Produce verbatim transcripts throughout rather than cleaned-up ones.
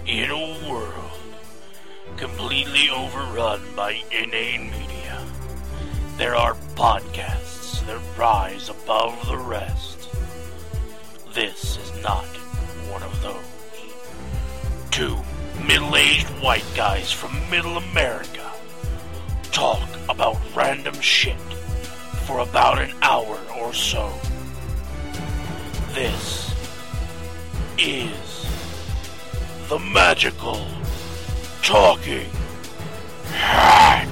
In a world completely overrun by inane media, there are podcasts that rise above the rest. This is not one of those. Two middle-aged white guys from middle America talk about random shit for about an hour or so. This is the Magical Talking Hat.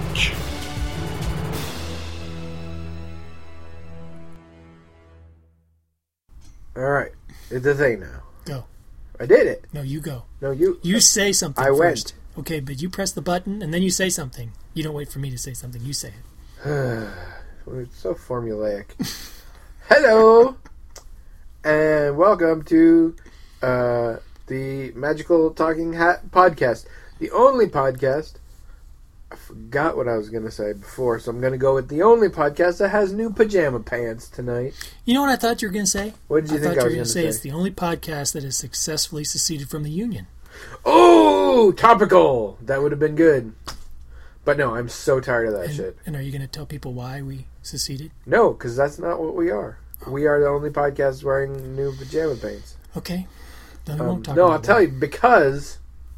Alright, it's the thing now. Go. I did it. No, you go. No, you. You say something I first. went. Okay, but you press the button and then you say something. You don't wait for me to say something. You say it. It's so formulaic. Hello, and welcome to uh, the Magical Talking Hat podcast. The only podcast. I forgot what I was going to say before, so I'm going to go with the only podcast that has new pajama pants tonight. You know what I thought you were going to say? What did you I think thought I you was were going to say? say? It's the only podcast that has successfully seceded from the Union. Oh, topical. That would have been good. But no, I'm so tired of that And, shit. and are you going to tell people why we seceded? No, because that's not what we are. We are the only podcast wearing new pajama pants. Okay. Then we Um, won't talk no, about I'll tell why. you, because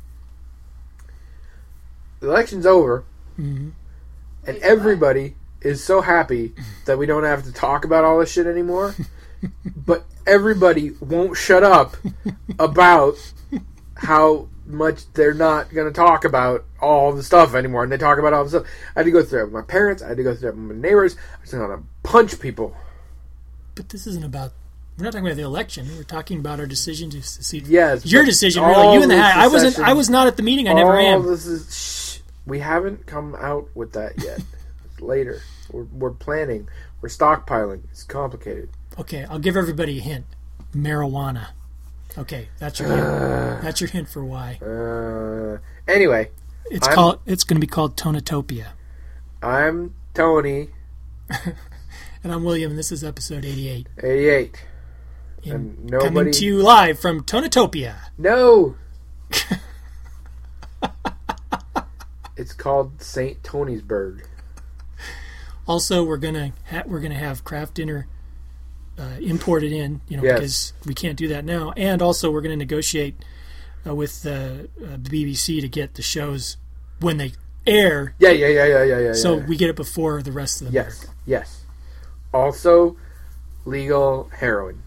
the election's over, Mm-hmm. and everybody is so happy that we don't have to talk about all this shit anymore. But everybody won't shut up about how much they're not going to talk about all the stuff anymore. And they talk about all the stuff. I had to go through it with my parents. I had to go through it with my neighbors. I was going to punch people. But this isn't about... We're not talking about the election. We're talking about our decision to secede. Yes. Your but decision, all really. You and the this hat. I wasn't. secession- I was not at the meeting. I never all am. This is, shh, we haven't come out with that yet. It's later. We're, we're planning. We're stockpiling. It's complicated. Okay, I'll give everybody a hint. Marijuana. Okay, that's your hint. That's your hint for why. Uh, anyway, It's I'm- called. It's going to be called Tonatopia. I'm Tony, And I'm William, and this is episode eighty-eight. eighty-eight. In- And nobody- Coming to you live from Tonatopia. No! It's called Saint Tony'sburg. Also, we're gonna ha- we're gonna have craft dinner uh, imported in, you know, Yes. because we can't do that now. And also, we're gonna negotiate uh, with uh, uh, the B B C to get the shows when they air, Yeah, yeah, yeah, yeah, yeah, yeah. so yeah. we get it before the rest of the Yes, America. yes. Also, legal heroin.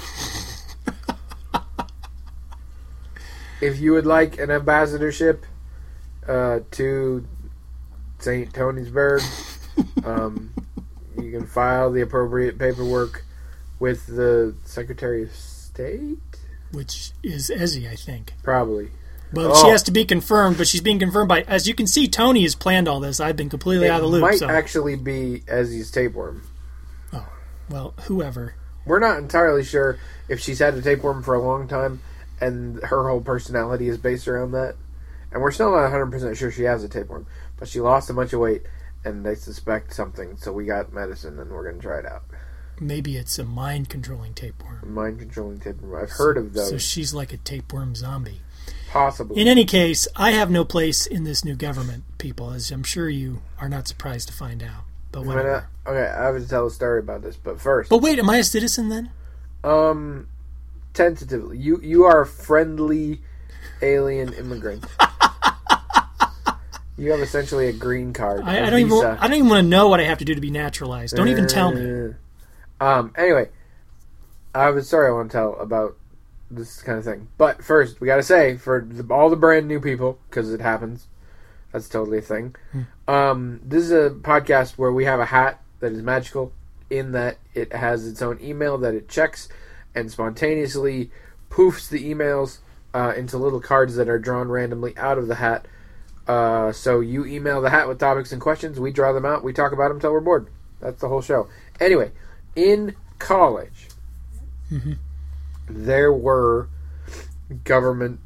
If you would like an ambassadorship uh, to Saint Tony'sburg, um, you can file the appropriate paperwork with the Secretary of State? Which is Ezzy, I think. Probably. Well, Oh. she has to be confirmed, but she's being confirmed by, as you can see, Tony has planned all this. I've been completely It out of the loop. might So, actually be Ezzy's tapeworm. oh, well, whoever. We're not entirely sure if she's had a tapeworm for a long time and her whole personality is based around that. And we're still not one hundred percent sure she has a tapeworm. But she lost a bunch of weight and they suspect something. So we got medicine and we're going to try it out. Maybe it's a mind-controlling tapeworm. Mind controlling tapeworm. I've heard of those. So she's like a tapeworm zombie. Possibly. In any case, I have no place in this new government, people, as I'm sure you are not surprised to find out. But I'm gonna- whatever. okay, I have to tell a story about this. But first, But wait, am I a citizen then? um, tentatively, you, you are a friendly alien immigrant. You have essentially a green card. I, a I don't even. visa. I don't even want to know what I have to do to be naturalized. Don't even tell me. Uh, Um. Anyway, I have a story I want to tell about this kind of thing. But first, we got to say for the, all the brand new people, because it happens. That's totally a thing. Hmm. Um. This is a podcast where we have a hat that is magical in that it has its own email that it checks and spontaneously poofs the emails uh, into little cards that are drawn randomly out of the hat. Uh, so you email the hat with topics and questions. We draw them out. We talk about them until we're bored. That's the whole show. Anyway, in college, Mm-hmm. there were government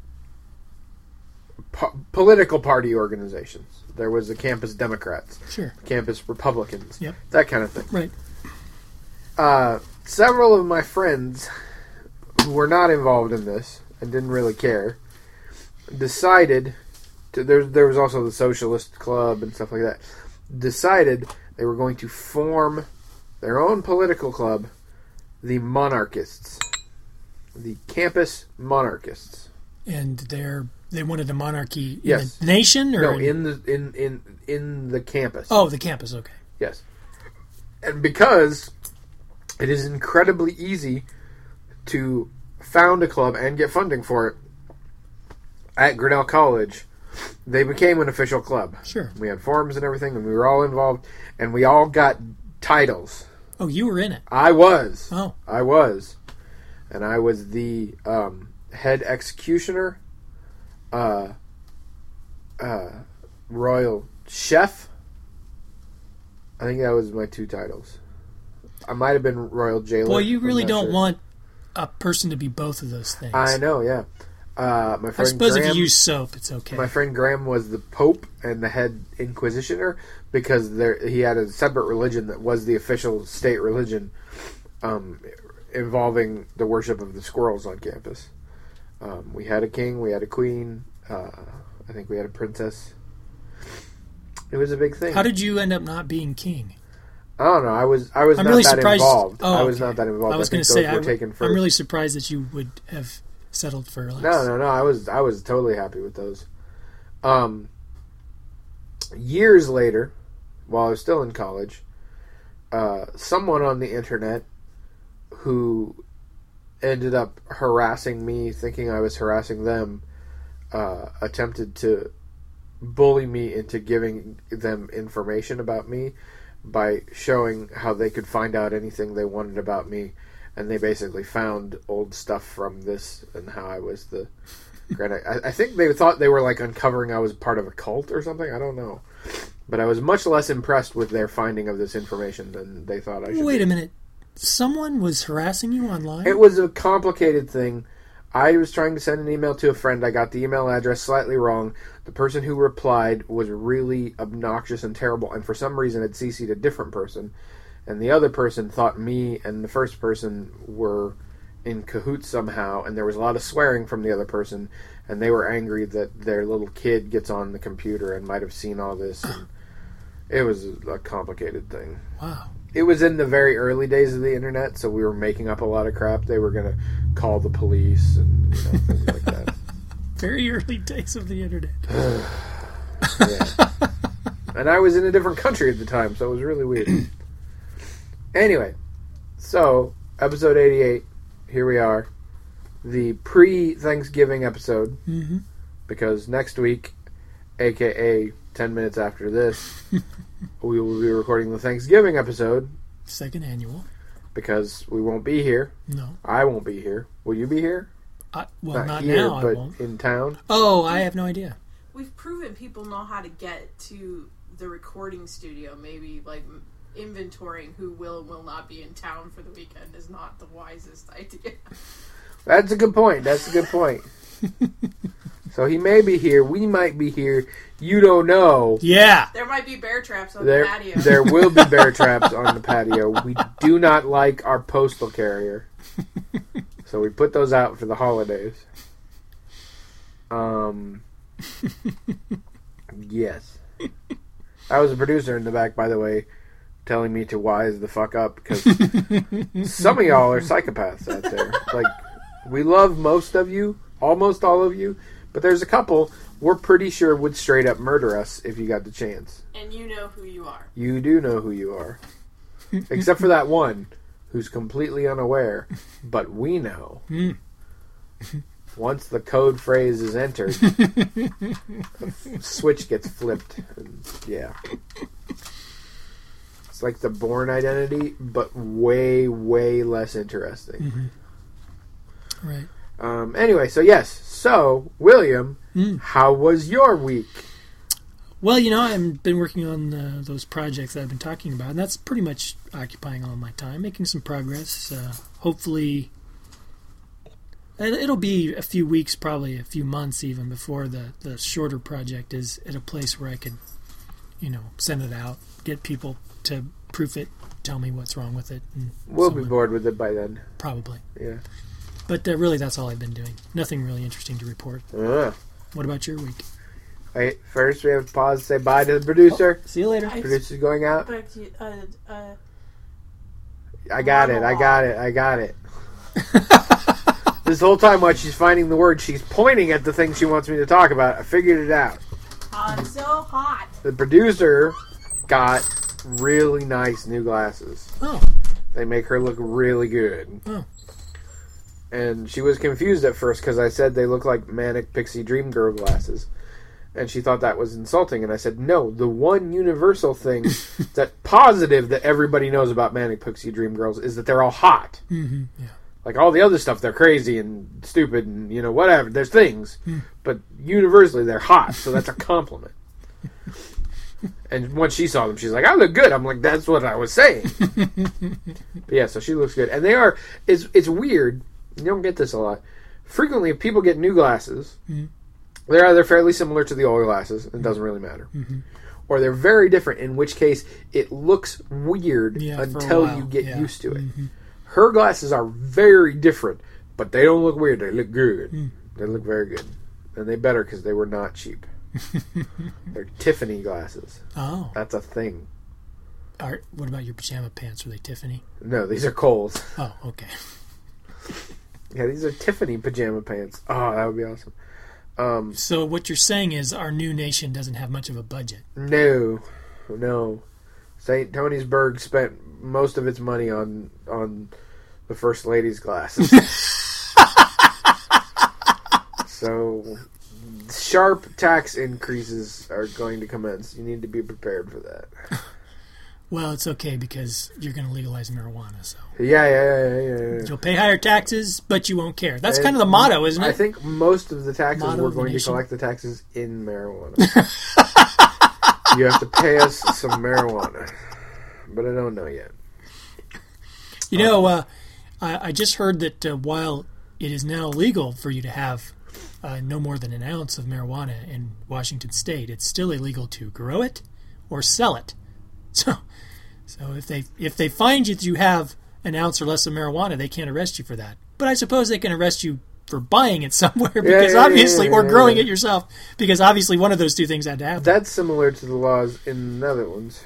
po- political party organizations. There was the Campus Democrats, Sure. Campus Republicans, Yep. that kind of thing. Right. Uh, several of my friends who were not involved in this and didn't really care decided to, there, there was also the Socialist Club and stuff like that, decided they were going to form their own political club, the Monarchists. The Campus Monarchists. And they're they wanted a monarchy in Yes. the nation, or No, in, in the in, in in the campus. oh, the campus. Okay. Yes. And because it is incredibly easy to found a club and get funding for it at Grinnell College, they became an official club. Sure. We had forums and everything, and we were all involved, and we all got titles. Oh, you were in it. I was. Oh. I was. And I was the um, head executioner, uh, uh, royal chef. I think that was my two titles. I might have been royal jailer. Boy, you I'm really not don't sure. want a person to be both of those things. I know, yeah. Uh, my friend I suppose Graham, if you use soap, it's okay. my friend Graham was the Pope and the head Inquisitioner because there he had a separate religion that was the official state religion, um, involving the worship of the squirrels on campus. Um, we had a king, we had a queen. Uh, I think we had a princess. It was a big thing. How did you end up not being king? I don't know. I was I was I'm not really that surprised. involved. Oh, I was okay. not that involved. I was I going think to say, those were I'm, taken first. I'm really surprised that you would have settled for less. No, no, no. I was I was totally happy with those. Um, years later, while I was still in college, uh, someone on the internet who ended up harassing me, thinking I was harassing them, uh, attempted to bully me into giving them information about me by showing how they could find out anything they wanted about me. And they basically found old stuff from this and how I was the grand. I, I think they thought they were like uncovering I was part of a cult or something. I don't know. But I was much less impressed with their finding of this information than they thought I should Wait be. a minute. Someone was harassing you online? It was a complicated thing. I was trying to send an email to a friend. I got the email address slightly wrong. The person who replied was really obnoxious and terrible, and for some reason had C C'd a different person. And the other person thought me and the first person were in cahoots somehow, and there was a lot of swearing from the other person, and they were angry that their little kid gets on the computer and might have seen all this. And it was a complicated thing. Wow. It was in the very early days of the internet, so we were making up a lot of crap. They were going to call the police and you know, things like that. Very early days of the internet. Yeah. And I was in a different country at the time, so it was really weird. Anyway, so, episode eighty-eight, here we are. The pre-Thanksgiving episode, Mm-hmm. because next week, a k a ten minutes after this, we will be recording the Thanksgiving episode, Second annual. because we won't be here. No. I won't be here. Will you be here? I, well, not, here, now, but I won't. in town. Oh, I have no idea. We've proven people know how to get to the recording studio. Maybe, like, inventorying who will and will not be in town for the weekend is not the wisest idea. That's a good point. That's a good point. So he may be here. We might be here. You don't know. Yeah. There might be bear traps on There, the patio. there will be bear traps on the patio. We do not like our postal carrier. So we put those out for the holidays. Um. Yes. I was a producer in the back, by the way, telling me to wise the fuck up, because some of y'all are psychopaths out there. Like, we love most of you, almost all of you, but there's a couple we're pretty sure would straight up murder us if you got the chance. And you know who you are. You do know who you are. Except for that one who's completely unaware, but we know. Mm. Once the code phrase is entered, the switch gets flipped. And yeah. It's like the Bourne Identity, but way, way less interesting. Mm-hmm. Right. Um, anyway, so yes. So, William, Mm. how was your week? Well, you know, I've been working on uh, those projects that I've been talking about, and that's pretty much occupying all my time, making some progress. Uh, hopefully, it- it'll be a few weeks, probably a few months even, before the, the shorter project is at a place where I could, you know, send it out, get people to proof it, tell me what's wrong with it. And We'll so be on. bored with it by then. Probably. Yeah. But uh, really, that's all I've been doing. Nothing really interesting to report. Uh, What about your week? Wait, first we have to pause to say bye to the producer. Oh, see you later. I Producer's going out. expect you, uh, uh, I got it. I got it. I got it. This whole time while she's finding the word, she's pointing at the thing she wants me to talk about. I figured it out. I'm so hot. The producer got really nice new glasses. Oh. They make her look really good. Oh. And she was confused at first because I said they look like Manic Pixie Dream Girl glasses. And she thought that was insulting. And I said, no, the one universal thing that's positive that everybody knows about Manic Pixie Dream Girls is that they're all hot. Mm-hmm. Yeah. Like all the other stuff, they're crazy and stupid and, you know, whatever. There's things. Hmm. But universally, they're hot. So that's a compliment. And once she saw them, she's like, I look good. I'm like, that's what I was saying. But yeah, so she looks good. And they are, it's, it's weird. You don't get this a lot. Frequently, if people get new glasses, mm-hmm. they're either fairly similar to the old glasses, and it doesn't really matter. Mm-hmm. Or they're very different, in which case it looks weird yeah, until while, you get yeah. used to it. Mm-hmm. Her glasses are very different, but they don't look weird. They look good. Mm. They look very good. And they better because they were not cheap. They're Tiffany glasses. Oh. That's a thing. Are, what about your pajama pants? Are they Tiffany? No, these are Kohl's. Oh, okay. Yeah, these are Tiffany pajama pants. Oh, that would be awesome. Um, So what you're saying is our new nation doesn't have much of a budget. no. No. Saint Tony'sburg spent most of its money on on the First Lady's glasses. So, sharp tax increases are going to commence. You need to be prepared for that. Well, it's okay because you're going to legalize marijuana, so Yeah, yeah, yeah, yeah. yeah. you'll pay higher taxes, but you won't care. That's And kind of the motto, isn't it? I think most of the taxes Motto we're of the going to nation. collect the taxes in marijuana. You have to pay us some marijuana, but I don't know yet. You know, uh, I, I just heard that uh, while it is now illegal for you to have uh, no more than an ounce of marijuana in Washington State, it's still illegal to grow it or sell it. So, so if they if they find you that you have an ounce or less of marijuana, they can't arrest you for that. But I suppose they can arrest you for buying it somewhere because yeah, obviously, yeah, yeah, or yeah, growing yeah. it yourself, because obviously one of those two things had to happen. That's similar to the laws in the Netherlands.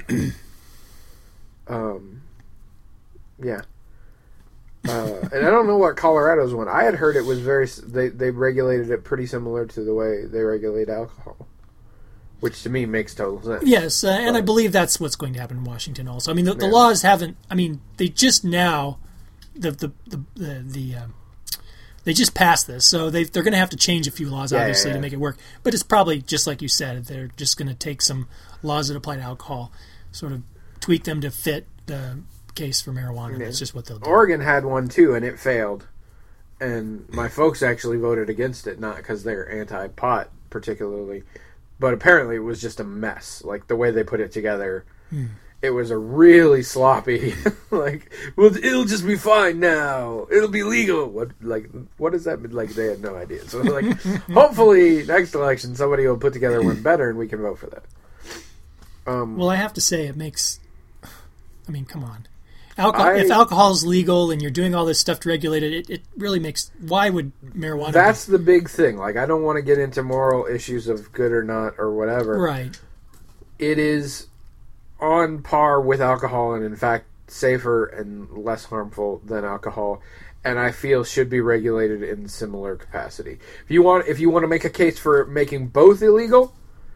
um, yeah. Uh, and I don't know what Colorado's one. I had heard it was very. They they regulated it pretty similar to the way they regulate alcohol, which to me makes total sense. Yes, uh, and I But- believe that's what's going to happen in Washington also. I mean, the, the Yeah. laws haven't. I mean, they just now, the the the the, the um, they just passed this, so they they're going to have to change a few laws, Yeah, obviously, yeah, to yeah. make it work. But it's probably just like you said, they're just going to take some laws that apply to alcohol, sort of tweak them to fit the case for marijuana. Yeah. That's just what they'll do. Oregon had one too, and it failed. And my folks actually voted against it, not because they're anti-pot particularly, but apparently it was just a mess. Like the way they put it together, Hmm. it was a really sloppy. Like, well, it'll just be fine now. It'll be legal. What, like, what does that mean? Like, they had no idea. So, like, hopefully next election somebody will put together one better, and we can vote for that. Um, Well, I have to say, it makes. I mean, come on. Alcohol, I- if alcohol is legal and you're doing all this stuff to regulate it, it, it really makes. Why would marijuana? that's the big thing. Like, I don't want to get into moral issues of good or not or whatever. be, right? It is on par with alcohol and in fact safer and less harmful than alcohol, and I feel should be regulated in similar capacity. If you want if you want to make a case for making both illegal,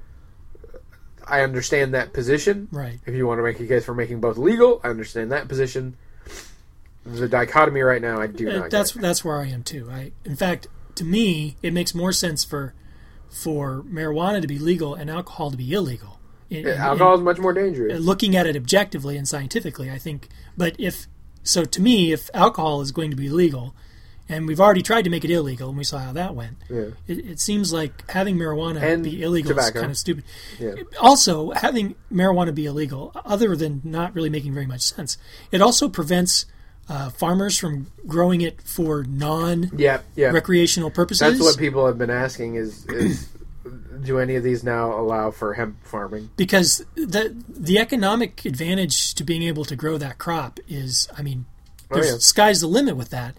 I understand that position. Right. If you want to make a case for making both legal, I understand that position. The dichotomy right now, I do Uh, not that's get. that's where I am too. I, in fact, to me, it makes more sense for for marijuana to be legal and alcohol to be illegal. In- in- Alcohol is much more in- dangerous. looking at it objectively and scientifically, I think. But if so, to me, if alcohol is going to be legal, and we've already tried to make it illegal, and we saw how that went, Yeah. it, it seems like having marijuana And be illegal tobacco. is kind of stupid. Yeah. Also, having marijuana be illegal, other than not really making very much sense, it also prevents uh, farmers from growing it for non-recreational Yeah, yeah. purposes. That's what people have been asking is, is do any of these now allow for hemp farming? because the the economic advantage to being able to grow that crop is, I mean, Oh, there's yeah. sky's the limit with that.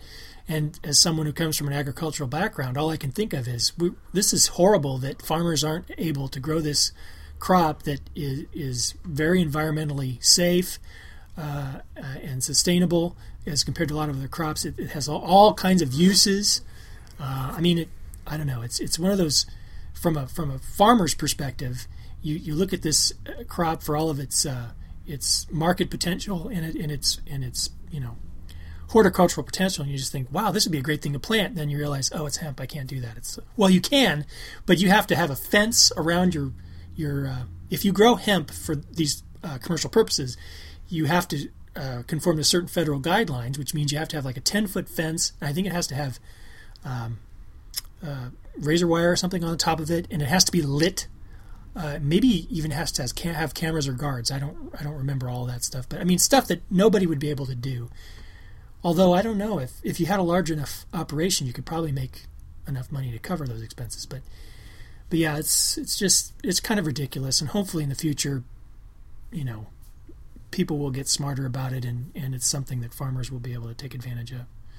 And as someone who comes from an agricultural background, all I can think of is we, this is horrible that farmers aren't able to grow this crop that is, is very environmentally safe uh, uh, and sustainable as compared to a lot of other crops. It, it has all, all kinds of uses. Uh, I mean, it, I don't know. It's it's one of those from a from a farmer's perspective. You, you look at this crop for all of its uh, its market potential and it and its and its you know horticultural potential, and you just think, wow, this would be a great thing to plant. Then you realize, oh, it's hemp. I can't do that. It's well, you can, but you have to have a fence around your your. Uh, if you grow hemp for these uh, commercial purposes, you have to uh, conform to certain federal guidelines, which means you have to have like a ten foot fence. And I think it has to have um, uh, razor wire or something on the top of it, and it has to be lit. Uh, maybe even has to has, can have cameras or guards. I don't I don't remember all that stuff, but I mean stuff that nobody would be able to do. Although I don't know if, if you had a large enough operation, you could probably make enough money to cover those expenses. But but yeah, it's it's just it's kind of ridiculous. And hopefully in the future, you know, people will get smarter about it, and, and it's something that farmers will be able to take advantage of.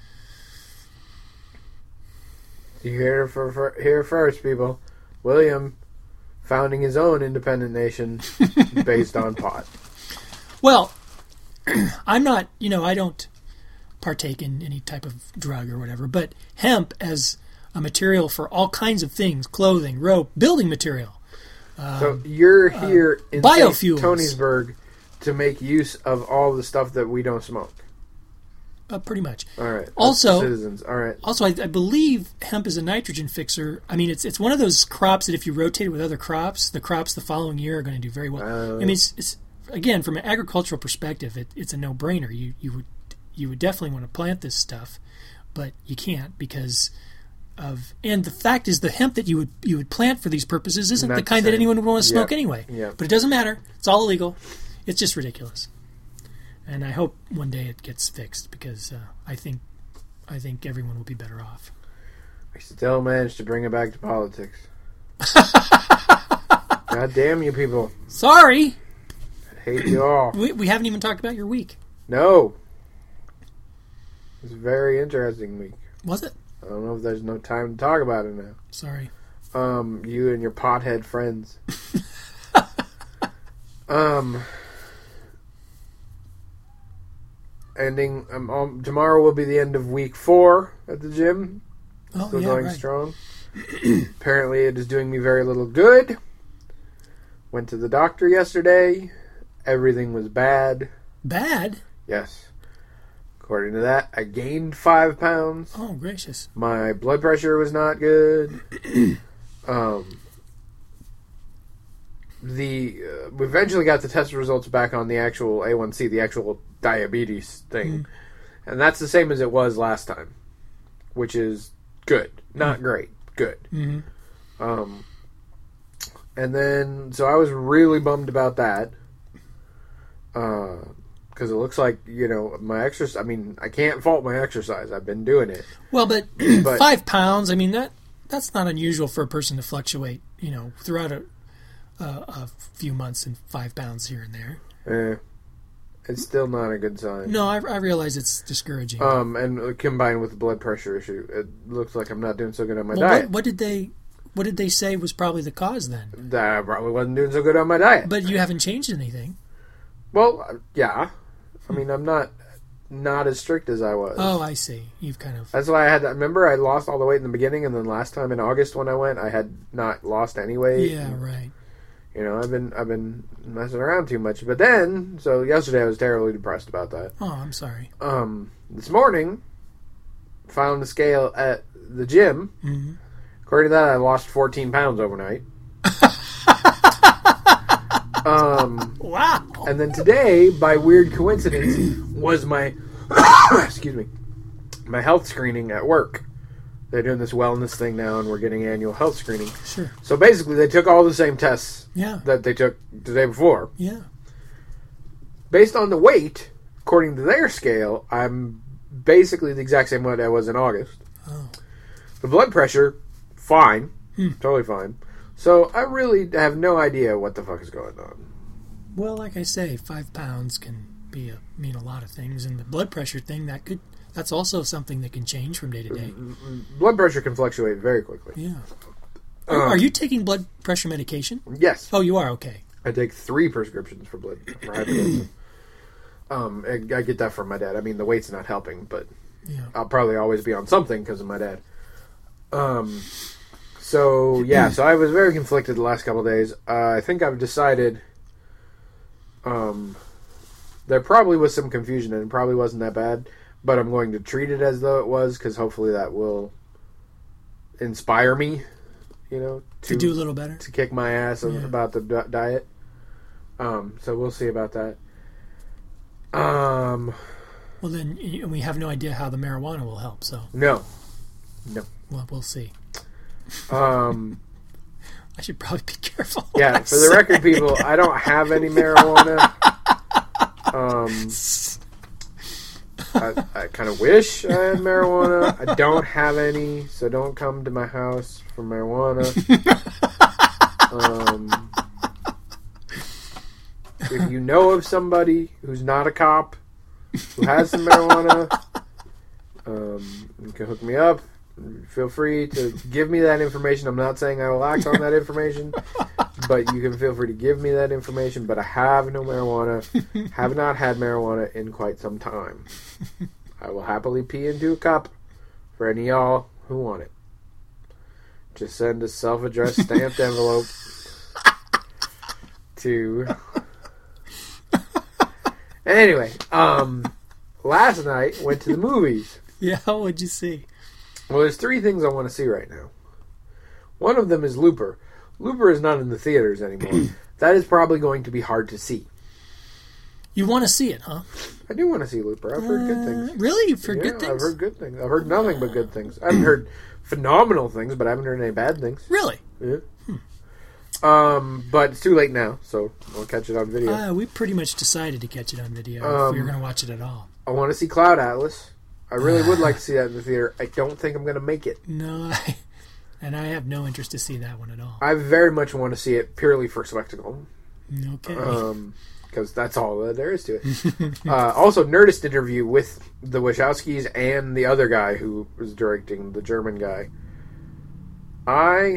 You hear it for, for here first, people. William founding his own independent nation based on pot. Well, I'm not. You know, I don't partake in any type of drug or whatever, but hemp as a material for all kinds of things, clothing, rope, building material. Um, so you're here uh, in biofuels. Toniesburg to make use of all the stuff that we don't smoke. Uh, pretty much. All right. Also, citizens. All right. Also, I, I believe hemp is a nitrogen fixer. I mean, it's it's one of those crops that if you rotate it with other crops, the crops the following year are going to do very well. Uh, I mean, it's, it's again from an agricultural perspective, it, it's a no-brainer. You you would you would definitely want to plant this stuff, but you can't because of and the fact is the hemp that you would you would plant for these purposes isn't Not the kind the that anyone would want to smoke yep. anyway. Yep. But it doesn't matter. It's all illegal. It's just ridiculous. And I hope one day it gets fixed because uh, I think I think everyone will be better off. We still managed to bring it back to politics. God damn you people. Sorry. I hate you all. We, we haven't even talked about your week. No. It was a very interesting week. Was it? I don't know if there's no time to talk about it now. Sorry. Um, you and your pothead friends. um... Ending um, um, tomorrow will be the end of week four at the gym. Oh, Still yeah, going right. strong. Apparently, it is doing me very little good. Went to the doctor yesterday. Everything was bad. Bad? Yes. According to that, I gained five pounds. Oh, gracious. My blood pressure was not good. um. The uh, we eventually got the test results back on the actual A one C, the actual diabetes thing, mm. and that's the same as it was last time, which is good, not mm. great, good. Mm-hmm. Um, and then so I was really bummed about that, because uh, it looks like you know my exercise. I mean, I can't fault my exercise. I've been doing it. Well, but, but five pounds. I mean that that's not unusual for a person to fluctuate. You know, throughout a. Uh, a few months and five pounds here and there. Eh, it's still not a good sign. No, I, I realize it's discouraging. Um, and uh, combined with the blood pressure issue, it looks like I'm not doing so good on my well, diet. What, what did they, what did they say was probably the cause then? That I probably wasn't doing so good on my diet. But you haven't changed anything. Well, uh, yeah. I mean, I'm not not as strict as I was. Oh, I see. You've kind of. That's why I had. To, remember, I lost all the weight in the beginning, and then last time in August when I went, I had not lost any weight. Yeah, right. You know, I've been I've been messing around too much. But then, so yesterday I was terribly depressed about that. Oh, I'm sorry. Um, this morning, found the scale at the gym. Mm-hmm. According to that, I lost fourteen pounds overnight. um, wow. And then today, by weird coincidence, was my excuse me, my health screening at work. They're doing this wellness thing now, and we're getting annual health screening. Sure. So basically, they took all the same tests yeah. that they took the day before. Yeah. Based on the weight, according to their scale, I'm basically the exact same weight I was in August. Oh. The blood pressure, fine. Hmm. Totally fine. So I really have no idea what the fuck is going on. Well, like I say, five pounds can be a, mean a lot of things, and the blood pressure thing, that could That's also something that can change from day to day. Blood pressure can fluctuate very quickly. Yeah. Are, Um, are you taking blood pressure medication? Yes. Oh, you are? Okay. I take three prescriptions for blood for hypertension. um, I, I get that from my dad. I mean, the weight's not helping, but Yeah. I'll probably always be on something because of my dad. Um, so yeah, so I was very conflicted the last couple of days. Uh, I think I've decided. Um, there probably was some confusion and it probably wasn't that bad, but I'm going to treat it as though it was because hopefully that will inspire me, you know, to, To do a little better? to kick my ass Yeah. about the di- diet. Um, so we'll see about that. Um, Well, then y- we have no idea how the marijuana will help, so no, no. well, we'll see. Um, I should probably be careful. what yeah, I for the say. record, people, I don't have any marijuana. Um, I, I kind of wish I had marijuana. I don't have any, so don't come to my house for marijuana. Um, if you know of somebody who's not a cop who has some marijuana, um, you can hook me up. Feel free to give me that information. I'm not saying I will act on that information, but you can feel free to give me that information. But I have no marijuana. Have not had marijuana in quite some time. I will happily pee into a cup for any of y'all who want it. Just send a self-addressed stamped envelope to... Anyway, um, last night went to the movies. Yeah, what'd you see? Well, there's three things I want to see right now. One of them is Looper. Looper is not in the theaters anymore. That is probably going to be hard to see. You want to see it, huh? I do want to see Looper. I've heard good Uh, things. really? You've heard Yeah, good things? I've heard good things. I've heard nothing but good things. I haven't heard phenomenal things, but I haven't heard any bad things. Really? Yeah. Um, but it's too late now, so I'll catch it on video. Uh, we pretty much decided to catch it on video Um, if we were going to watch it at all. I want to see Cloud Atlas. I really would like to see that in the theater. I don't think I'm going to make it. No, I, and I have no interest to see that one at all. I very much want to see it purely for spectacle. Okay. Um, because that's all that there is to it. uh, also, Nerdist interview with the Wachowskis and the other guy who was directing, the German guy. I...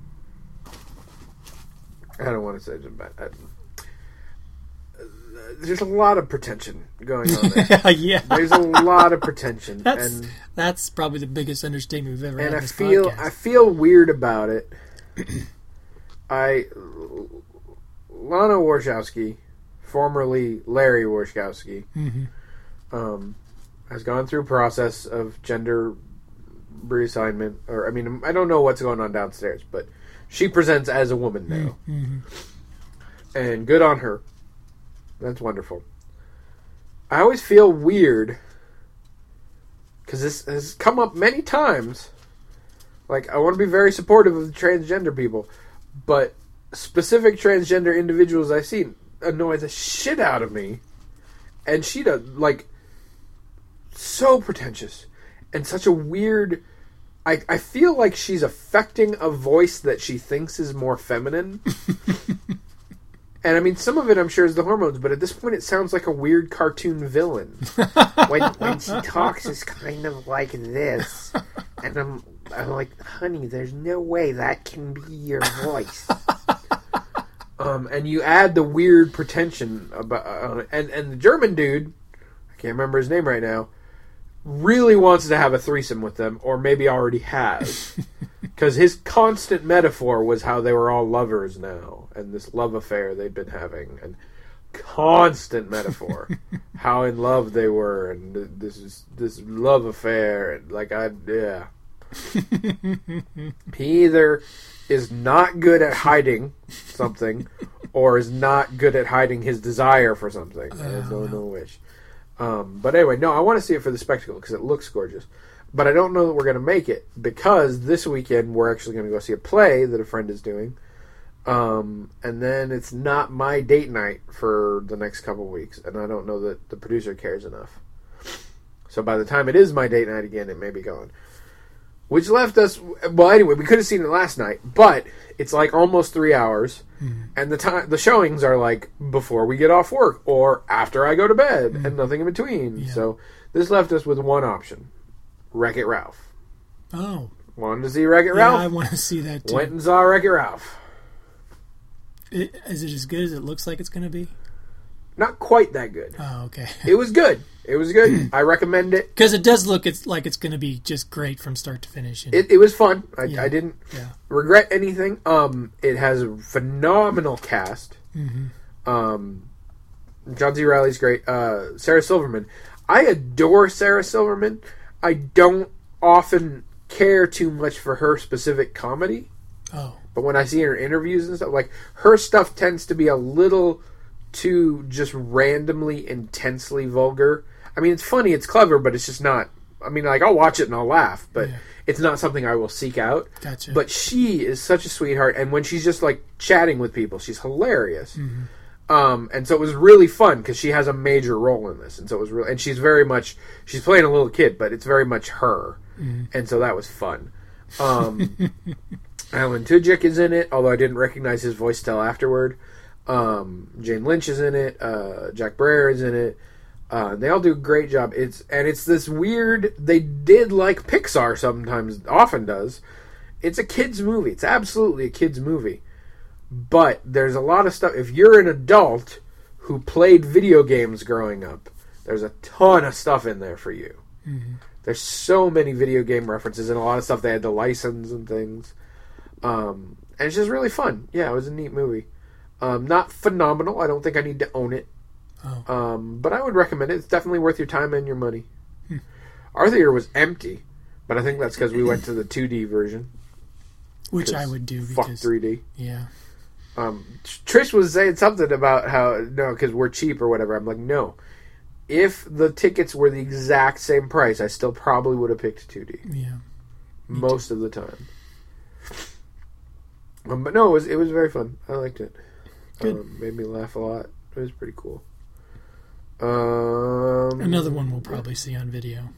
I don't want to say it bad. I, there's a lot of pretension going on there. yeah. There's a lot of pretension. That's and that's probably the biggest understatement we've ever had and on I this feel podcast. I feel weird about it. I Lana Wachowski, formerly Larry Wachowski, Mhm. um, has gone through a process of gender reassignment. Or I mean, I don't know what's going on downstairs, but she presents as a woman now, Mhm. and good on her. That's wonderful. I always feel weird because this has come up many times. Like, I want to be very supportive of the transgender people, but specific transgender individuals I see annoy the shit out of me. And she does, like, so pretentious and such a weird... I, I feel like she's affecting a voice that she thinks is more feminine. And I mean, some of it I'm sure is the hormones, but at this point it sounds like a weird cartoon villain. when when she talks, it's kind of like this. And I'm, I'm like, honey, there's no way that can be your voice. um, and you add the weird pretension about, uh, and and the German dude, I can't remember his name right now, really wants to have a threesome with them, or maybe already has. Because his constant metaphor was how they were all lovers now, and this love affair they'd been having, and constant metaphor, how in love they were, and th- this is this love affair, and like I yeah. He either is not good at hiding something, or is not good at hiding his desire for something. I don't know which. Um, but anyway, no, I want to see it for the spectacle because it looks gorgeous. But I don't know that we're going to make it because this weekend we're actually going to go see a play that a friend is doing. Um, and then it's not my date night for the next couple of weeks. And I don't know that the producer cares enough. So by the time it is my date night again, it may be gone. which left us. Well, anyway, we could have seen it last night, but it's like almost three hours, mm. and the time the showings are like before we get off work or after I go to bed, mm. and nothing in between. Yeah. So this left us with one option: Wreck-It Ralph. Oh, wanted to see Wreck-It yeah, Ralph. I want to see that too. Went and saw Wreck-It Ralph. It, is it as good as it looks like it's going to be? Not quite that good. Oh, okay. It was good. It was good. I recommend it. Because it does look it's like it's going to be just great from start to finish. And, it, it was fun. I, yeah, I didn't yeah. regret anything. Um, it has a phenomenal cast. Mm-hmm. Um, John C. Reilly's great. Uh, Sarah Silverman. I adore Sarah Silverman. I don't often care too much for her specific comedy. Oh. But when I see her interviews and stuff, like, her stuff tends to be a little too just randomly intensely vulgar. I mean, it's funny, it's clever, but it's just not. I mean, like, I'll watch it and I'll laugh, but yeah. it's not something I will seek out. Gotcha. But she is such a sweetheart, and when she's just like chatting with people, she's hilarious. Mm-hmm. Um, and so it was really fun because she has a major role in this, and so it was really, and she's very much she's playing a little kid, but it's very much her, mm-hmm. and so that was fun. Um, Alan Tudyk is in it, although I didn't recognize his voice till afterward. Um, Jane Lynch is in it. Uh, Jack Breyer is in it. Uh, they all do a great job. It's and it's this weird. They did like Pixar sometimes, often does. It's a kids movie. It's absolutely a kids movie. But there's a lot of stuff. If you're an adult who played video games growing up, there's a ton of stuff in there for you. Mm-hmm. There's so many video game references and a lot of stuff they had to license and things. Um, and it's just really fun. Yeah, it was a neat movie. Um, not phenomenal. I don't think I need to own it. Oh. Um, but I would recommend it. It's definitely worth your time and your money. Hmm. Our theater was empty, but I think that's because we went to the two D version. Which I would do. Fuck because, three D. Yeah. Um, Trish was saying something about how, no, because we're cheap or whatever. I'm like, no. If the tickets were the exact same price, I still probably would have picked two D. Yeah. Most too. of the time. Um, but no, it was it was very fun. I liked it. Good. Um, made me laugh a lot. It was pretty cool. Um, Another one we'll probably see on video.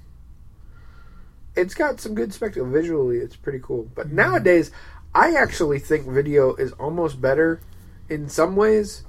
It's got some good spectacle. Visually, it's pretty cool. But Mm-hmm. nowadays, I actually think video is almost better in some ways.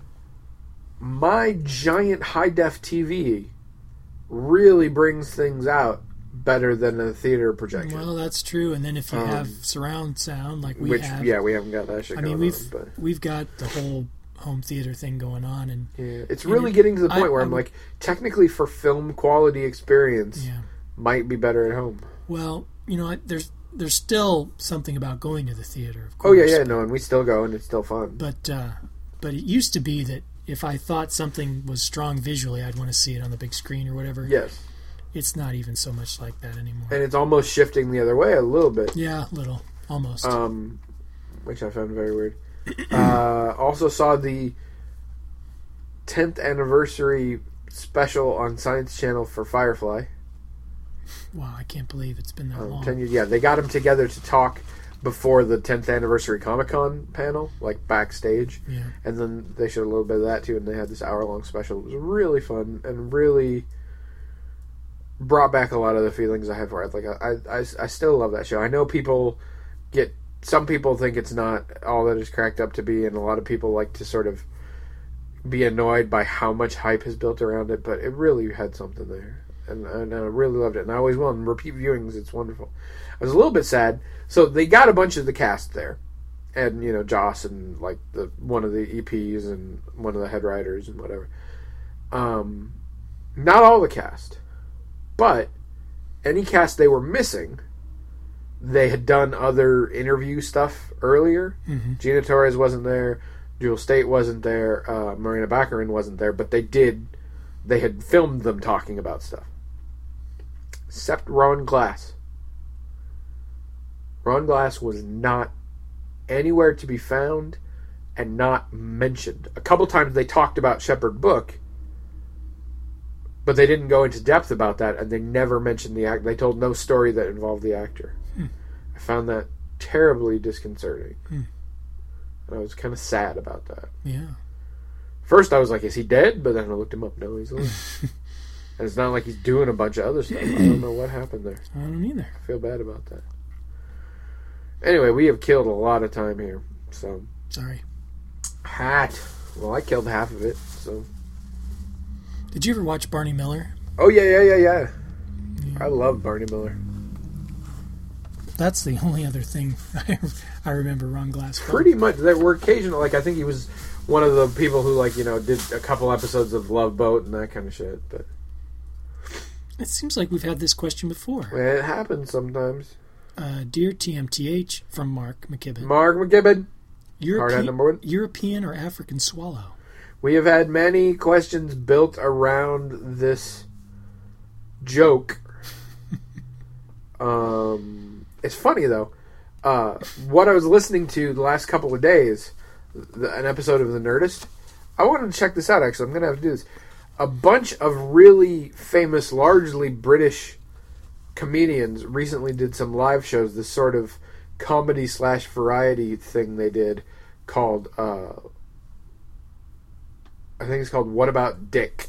My giant high-def T V really brings things out better than a theater projection. Well, that's true. And then if you Um, have surround sound like we which, have, yeah, we haven't got that shit I going mean, we've on. But we've got the whole home theater thing going on, and yeah, it's and really it- getting to the point I- where I I'm would- like, technically for film quality experience, yeah. might be better at home. Well, you know, I- there's there's still something about going to the theater, of Oh course. yeah, yeah, no, and we still go, and it's still fun. But uh, but it used to be that if I thought something was strong visually, I'd want to see it on the big screen or whatever. Yes, It's not even so much like that anymore. and it's almost shifting the other way a little bit. Yeah, little, almost. Um, which I found very weird. uh, also saw the tenth anniversary special on Science Channel for Firefly. Wow, I can't believe it's been that Um, long. ten years, yeah, they got them together to talk before the tenth anniversary Comic-Con panel, like backstage. Yeah. And then they showed a little bit of that too, and they had this hour-long special. It was really fun and really brought back a lot of the feelings I had for it. Like I, I, I still love that show. I know people get some people think it's not all that it's cracked up to be, and a lot of people like to sort of be annoyed by how much hype is built around it. But it really had something there, and, and I really loved it. And I always will. And repeat viewings, it's wonderful. I was a little bit sad. So they got a bunch of the cast there. And, you know, Joss and, like, the one of the E Ps and one of the head writers and whatever. Um, not all the cast. But any cast they were missing, they had done other interview stuff earlier. Mm-hmm. Gina Torres wasn't there. Jewel State wasn't there. Uh, Marina Baccarin wasn't there. But they did... They had filmed them talking about stuff. Except Ron Glass. Ron Glass was not anywhere to be found and not mentioned. A couple times they talked about Shepherd Book, but they didn't go into depth about that, and they never mentioned the act. They told no story that involved the actor. Hmm. I found that terribly disconcerting. Hmm. And I was kind of sad about that. Yeah. First I was like, is he dead? But then I looked him up. No, he's alive. And it's not like he's doing a bunch of other stuff. I don't know what happened there. I don't either. I feel bad about that. Anyway, we have killed a lot of time here. So Sorry. hat. Well, I killed half of it. So. Did you ever watch Barney Miller? Oh yeah, yeah, yeah, yeah. I love Barney Miller. That's the only other thing I, I remember Ron Glass from. Pretty much. There were occasional, like I think he was one of the people who, like, you know, did a couple episodes of Love Boat and that kind of shit. But it seems like we've had this question before. It happens sometimes. Uh, Dear T M T H from Mark McKibben. Mark McKibben. Hard hat number one. European or African swallow? We have had many questions built around this joke. um, it's funny, though. Uh, what I was listening to the last couple of days, the, an episode of The Nerdist, I wanted to check this out, actually. I'm going to have to do this. A bunch of really famous, largely British comedians recently did some live shows, this sort of comedy slash variety thing they did called, uh, I think it's called What About Dick?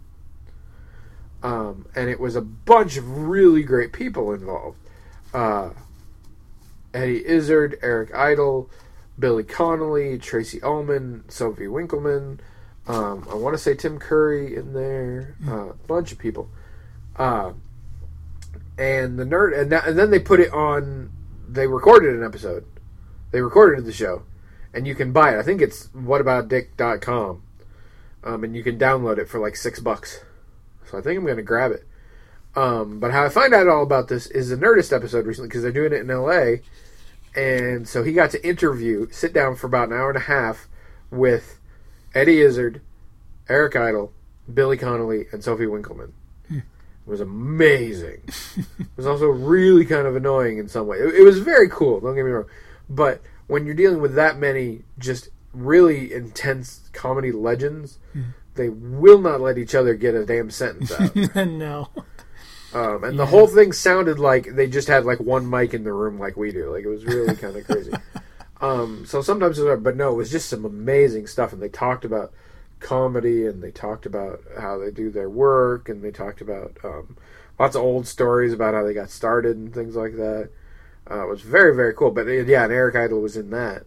Um, and it was a bunch of really great people involved. Uh, Eddie Izzard, Eric Idle, Billy Connolly, Tracy Ullman, Sophie Winkleman. Um, I want to say Tim Curry in there. A uh, bunch of people. Uh, and the nerd, and, that, and then they put it on. They recorded an episode. They recorded the show, and you can buy it. I think it's what about dick dot com, um, and you can download it for like six bucks. So I think I'm going to grab it. Um, but how I find out all about this is a Nerdist episode recently, because they're doing it in L A, and so he got to interview, sit down for about an hour and a half with Eddie Izzard, Eric Idle, Billy Connolly, and Sophie Winkleman. Hmm. It was amazing. It was also really kind of annoying in some way. It, it was very cool, don't get me wrong. But when you're dealing with that many just really intense comedy legends, hmm. they will not let each other get a damn sentence out. No. Um, and yeah. the whole thing sounded like they just had like one mic in the room like we do. Like it was really kind of crazy. Um, so sometimes it was, but no, it was just some amazing stuff. And they talked about comedy, and they talked about how they do their work, and they talked about um, lots of old stories about how they got started and things like that. Uh, it was very, very cool. But yeah, and Eric Idle was in that.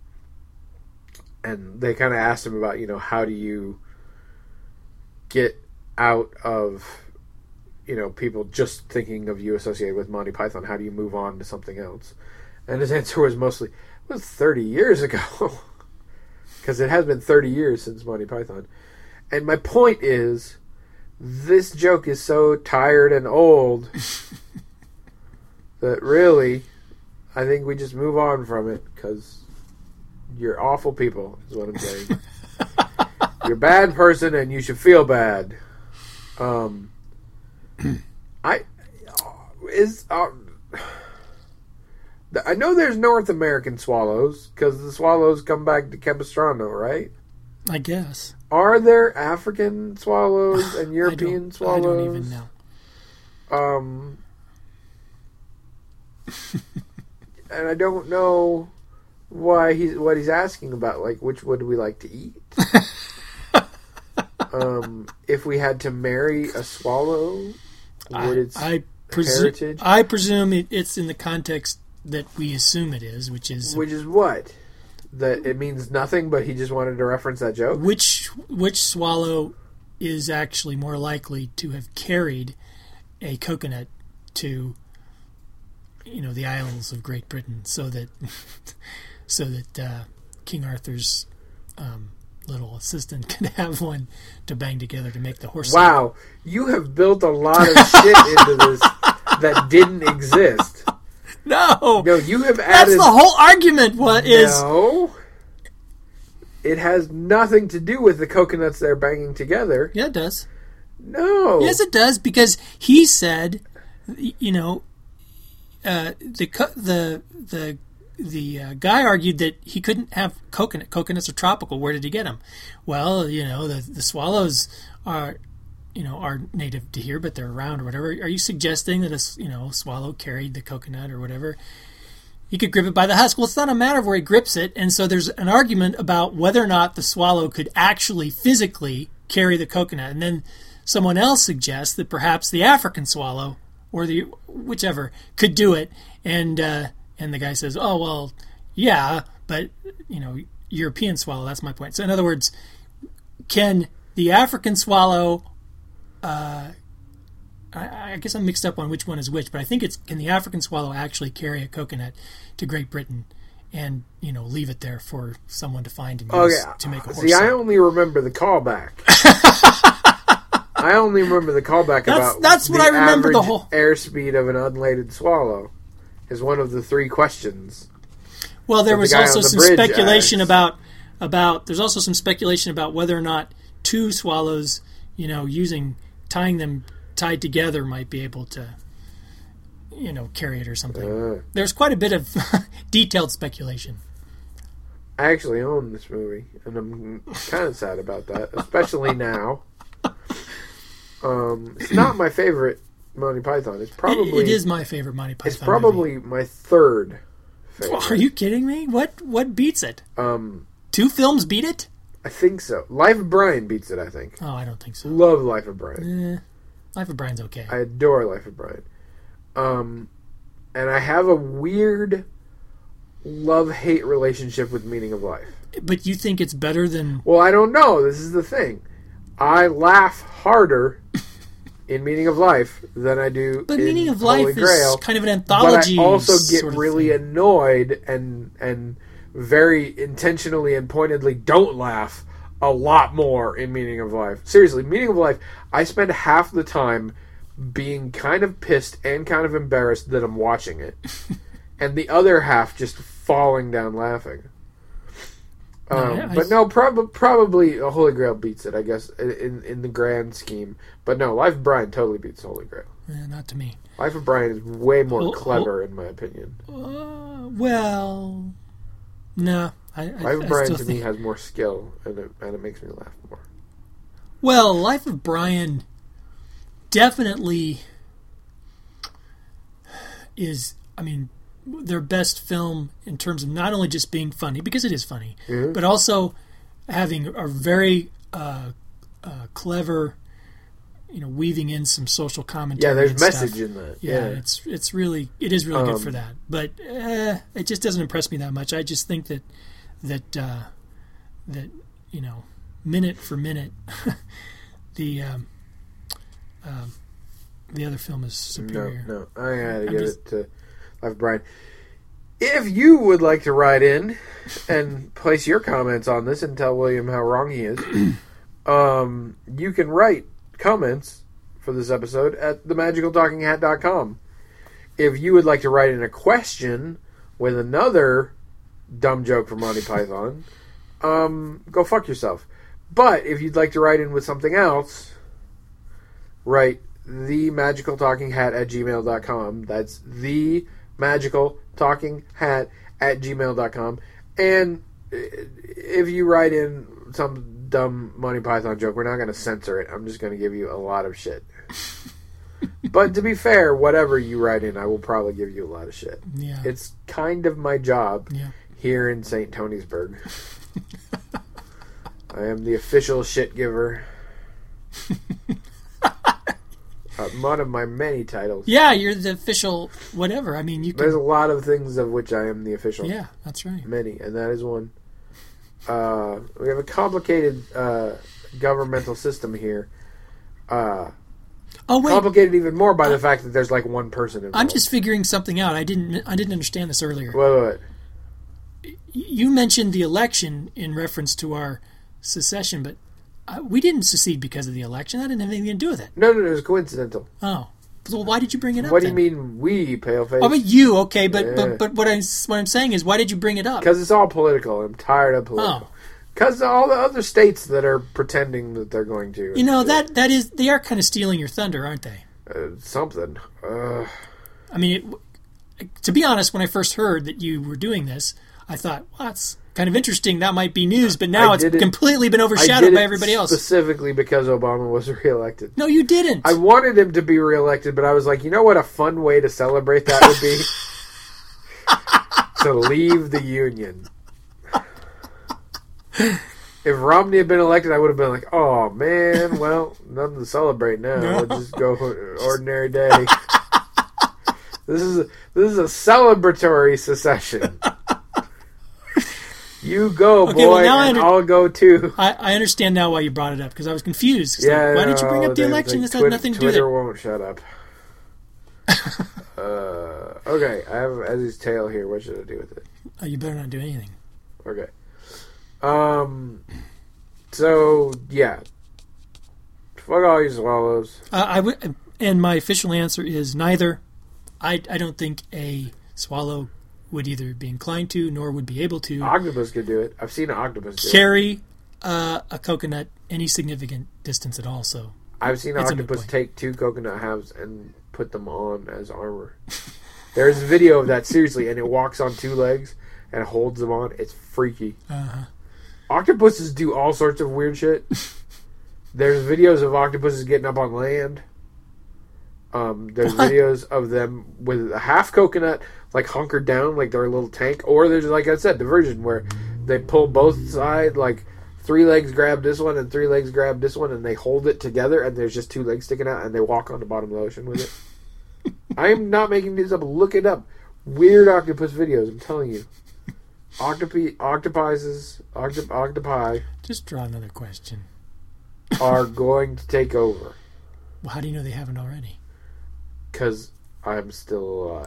And they kind of asked him about, you know, how do you get out of, you know, people just thinking of you associated with Monty Python? How do you move on to something else? And his answer was mostly, it was thirty years ago. Because it has been thirty years since Monty Python. And my point is, this joke is so tired and old that really, I think we just move on from it, because you're awful people, is what I'm saying. You're a bad person, and you should feel bad. Um... I is uh, I know there's North American swallows, because the swallows come back to Capistrano, right? I guess. Are there African swallows and European I swallows? I don't even know. Um, and I don't know why he's what he's asking about. Like, which would we like to eat? um, if we had to marry a swallow. What its I, I, presu- I presume it, it's in the context that we assume it is, which is... Which is what? That it means nothing, but he just wanted to reference that joke? Which which swallow is actually more likely to have carried a coconut to, you know, the islands of Great Britain, so that so that uh, King Arthur's... Um, little assistant could have one to bang together to make the horse. Wow, you have built a lot of shit into this that didn't exist. No, no, you have added. That's the whole argument. What is? No, it has nothing to do with the coconuts they're banging together. Yeah, it does. No, yes, it does, because he said, you know, uh, the the the. The uh, guy argued that he couldn't have coconut. Coconuts are tropical. Where did he get them? Well, you know, the the swallows are, you know, are native to here, but they're around or whatever. Are you suggesting that a, you know, swallow carried the coconut or whatever? He could grip it by the husk. Well, it's not a matter of where he grips it. And so there's an argument about whether or not the swallow could actually physically carry the coconut. And then someone else suggests that perhaps the African swallow, or the whichever, could do it. And, uh, And the guy says, oh, well, yeah, but, you know, European swallow, that's my point. So in other words, can the African swallow, uh, I, I guess I'm mixed up on which one is which, but I think it's, can the African swallow actually carry a coconut to Great Britain and, you know, leave it there for someone to find and use okay. to make a horse? See, I only remember the callback. I only remember the callback that's, about that's what the I remember the whole airspeed of an unladen swallow is one of the three questions. Well, there the was guy also on the some bridge speculation asked. about about there's also some speculation about whether or not two swallows, you know, using tying them tied together might be able to, you know, carry it or something. Uh, There's quite a bit of detailed speculation. I actually own this movie, and I'm kind of sad about that, especially now. Um, it's not my favorite Monty Python. It's probably it, it is my favorite Monty Python. It's probably movie. my third favorite. Well, are you kidding me? What what beats it? Um, Two films beat it? I think so. Life of Brian beats it, I think. Oh, I don't think so. Love Life of Brian. Eh, Life of Brian's okay. I adore Life of Brian. Um, and I have a weird love-hate relationship with Meaning of Life. But you think it's better than... Well, I don't know. This is the thing. I laugh harder in Meaning of Life than I do But in Meaning of Holy Life Grail, is kind of an anthology. But I also get sort of really thing. annoyed and and very intentionally and pointedly don't laugh a lot more in Meaning of Life. Seriously, Meaning of Life, I spend half the time being kind of pissed and kind of embarrassed that I'm watching it. And the other half just falling down laughing. Um, No, I- but no, prob- probably Holy Grail beats it, I guess, in in the grand scheme. But no, Life of Brian totally beats Holy Grail. Eh, not to me. Life of Brian is way more Oh, clever, in my opinion. Uh, well, no. I, I, Life of I Brian still to think, me has more skill, and it, and it makes me laugh more. Well, Life of Brian definitely is, I mean, their best film in terms of not only just being funny, because it is funny, Mhm. but also having a very uh, uh, clever, you know, weaving in some social commentary. Yeah, there's and message stuff. in that. Yeah, Yeah, it's it's really it is really Um, good for that. But uh, it just doesn't impress me that much. I just think that that uh, that you know, minute for minute, the um, um, the other film is superior. No, no, I gotta I'm give just- it to Life of Brian. If you would like to write in and place your comments on this and tell William how wrong he is, um, you can write comments for this episode at the magical talking hat dot com. If you would like to write in a question with another dumb joke from Monty Python, um, go fuck yourself. But if you'd like to write in with something else, write the magical talking hat at gmail dot com. That's the magical talking hat at gmail dot com. And if you write in some dumb Monty Python joke, we're not going to censor it. I'm just going to give you a lot of shit. But to be fair, whatever you write in, I will probably give you a lot of shit. Yeah, It's kind of my job yeah. here in Saint Tony'sburg. I am the official shit giver. Uh, one of my many titles. Yeah, you're the official whatever. I mean, you There's a can. lot of things of which I am the official. Yeah, that's right. Many, and that is one. Uh, we have a complicated uh, governmental system here. Uh, Oh wait, complicated even more by the fact that there's like one person involved. I'm just figuring something out. I didn't. I didn't understand this earlier. Wait, wait, wait. You mentioned the election in reference to our secession, but uh, we didn't secede because of the election. That didn't have anything to do with it. No, no, no, it's coincidental. Oh, well, why did you bring it up? What do you then? mean we, Paleface? Oh, but you okay? But Yeah. but but what I what I'm saying is, why did you bring it up? Because it's all political. I'm tired of political. Oh. Because all the other states that are pretending that they're going to. You know that that is they are kind of stealing your thunder, aren't they? Uh, something. Uh, I mean, it, to be honest, when I first heard that you were doing this, I thought, well, that's kind of interesting. That might be news, but now I it's did it- completely been I overshadowed did by it everybody else. specifically because Obama was reelected. No, you didn't. I wanted him to be reelected, but I was like, you know what a fun way to celebrate that would be? To leave the Union. If Romney had been elected, I would have been like, oh, man, well, nothing to celebrate now. No. We'll just go ordinary day. This is a, this is a celebratory secession. You go, Okay, boy, well, now I and under- I'll go too. I, I understand now why you brought it up, because I was confused. It's Yeah, like, why did you bring no, up the there's, election? like, This Twi- has nothing to do Twitter with it. won't shut up. uh, okay, I have Eddie's tail here. What should I do with it? Oh, you better not do anything. Okay. Um. So yeah. Fuck all you swallows. Uh, I would, and my official answer is neither. I, I don't think a swallow would either be inclined to, nor would be able to Octopus could do it. I've seen an octopus do it. carry uh, a coconut any significant distance at all. So I've seen an It's a moot octopus point. take two coconut halves and put them on as armor. There's a video of that, seriously, and it walks on two legs and holds them on. It's freaky. uh, Octopuses do all sorts of weird shit. There's videos of octopuses getting up on land. Um, there's What? videos of them with a half coconut, like hunkered down, like they're a little tank. Or there's, like I said, the version where they pull both sides, like three legs grab this one and three legs grab this one, and they hold it together, and there's just two legs sticking out, and they walk on the bottom of the ocean with it. I'm not making these up. Look it up. Weird octopus videos. I'm telling you. Octopi, octopuses, octop, octopi just draw another question. are going to take over Well, how do you know they haven't already? because I'm still alive.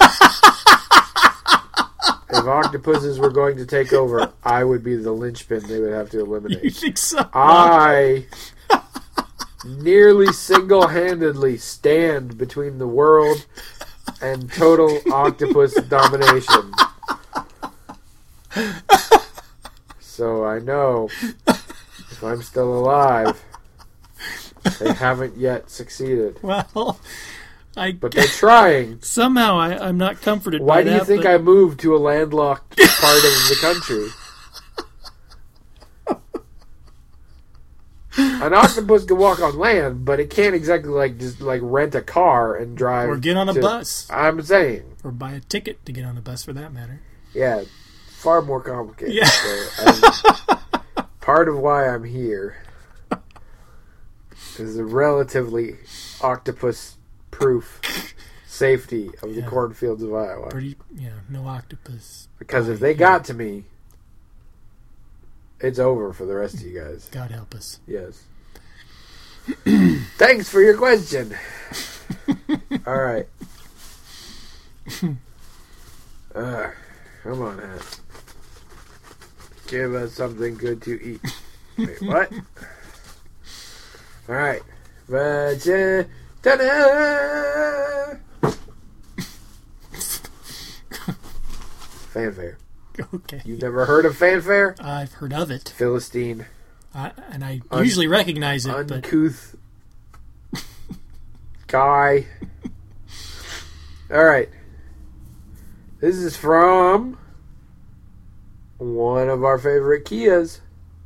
If octopuses were going to take over, I would be the linchpin they would have to You eliminate. think so? I nearly single-handedly stand between the world and total octopus domination. So I know if I'm still alive, they haven't yet succeeded. Well, I But they're trying. somehow I, I'm not comforted. Why by do you that, think but I moved to a landlocked part of the country? An octopus can walk on land, but it can't exactly like just like rent a car and drive or get on a to- bus, I'm saying, or buy a ticket to get on a bus, for that matter? yeah, far more complicated. Yeah. So, um, part of why I'm here is the relatively octopus-proof safety of the Yeah. cornfields of Iowa. Pretty, yeah, no octopus. Because if they got to me, it's over for the rest of you guys. God help us. Yes. Thanks for your question. All right. Uh, come on, Hat. Give us something good to eat. Wait, what? All right. Vagina. Ta-da! Fanfare. Okay. You've never heard of fanfare? I've heard of it, Philistine. I, and I Un- usually recognize it, but Uncouth guy. All right. This is from one of our favorite Kias.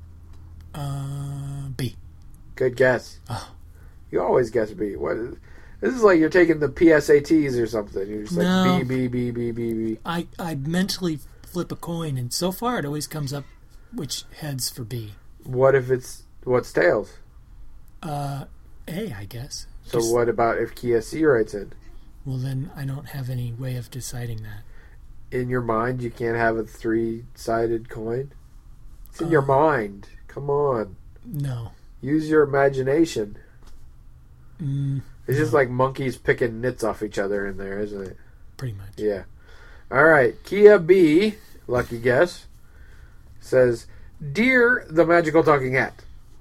uh, B. Good guess. Oh. You always guess B. What is, this is like you're taking the P S A Ts or something. You're just like No. B, B, B, B, B, B. I, I mentally flip a coin, and so far it always comes up which heads for B. What if it's, what's tails? Uh, A, I guess. So Just- what about if Kia C writes in? Well, then I don't have any way of deciding that. In your mind, you can't have a three-sided coin? It's in your Uh, mind. Come on. No. Use your imagination. Mm, It's just like monkeys picking nits off each other in there, isn't it? pretty much. Yeah. All right. Kia B, lucky guess, says, "Dear the magical talking hat."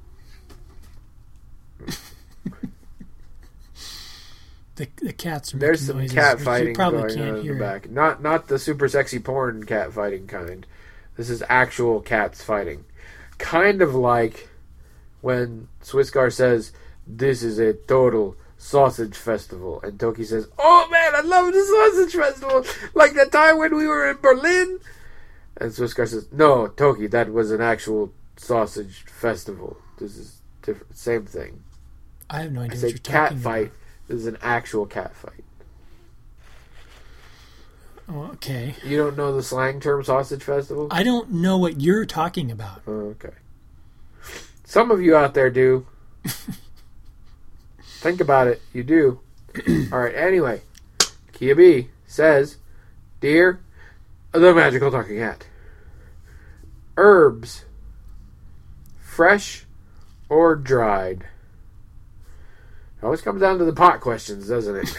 The, the cats are There's making some noises, cat which fighting you probably going can't on in hear. the back. Not not the super sexy porn cat fighting kind. This is actual cats fighting. Kind of like when Swisscar says, "This is a total sausage festival," and Toki says, "Oh man, I love the sausage festival, like that time when we were in Berlin." And Swisscar says, "No, Toki, that was an actual sausage festival. This is different, same thing." I have no I idea say what you're cat talking fight. about. This is an actual cat fight. Oh, okay. You don't know the slang term sausage festival? I don't know what you're talking about. Oh, okay. Some of you out there do. Think about it. You do. All right. Anyway, Kia B says, Dear the Magical Talking Hat, herbs, fresh or dried? It always comes down to the pot questions, doesn't it?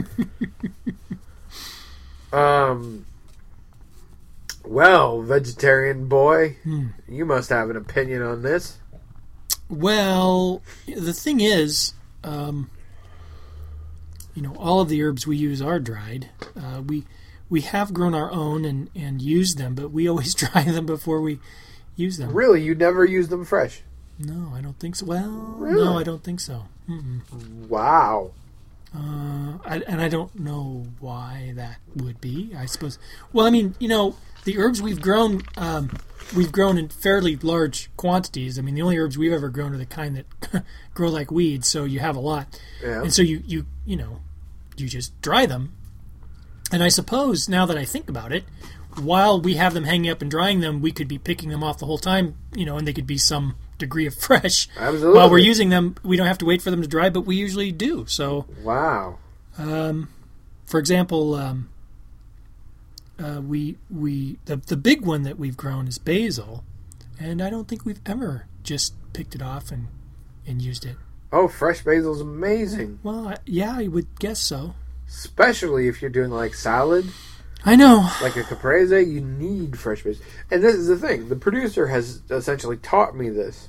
um. Well, vegetarian boy, Hmm. you must have an opinion on this. Well, the thing is, um, you know, all of the herbs we use are dried. Uh, we we have grown our own and, and used them, but we always dry them before we use them. Really, you never use them fresh? No, I don't think so. Well, Really? no, I don't think so. Mm-mm. Wow. Uh, I, and I don't know why that would be. I suppose. Well, I mean, you know, the herbs we've grown, um, we've grown in fairly large quantities. I mean, the only herbs we've ever grown are the kind that grow like weeds, so you have a lot. Yeah. And so you, you, you know, you just dry them. And I suppose, now that I think about it, while we have them hanging up and drying them, we could be picking them off the whole time, you know, and they could be some degree of fresh. Absolutely. While we're using them, we don't have to wait for them to dry, but we usually do. So, Wow. um, for example, um, uh, we we the the big one that we've grown is basil, and I don't think we've ever just picked it off and and used it. Oh, fresh basil's amazing. Well, I, yeah, I would guess so. Especially if you're doing like salad, I know. like a caprese, you need fresh basil. And this is the thing. The producer has essentially taught me this.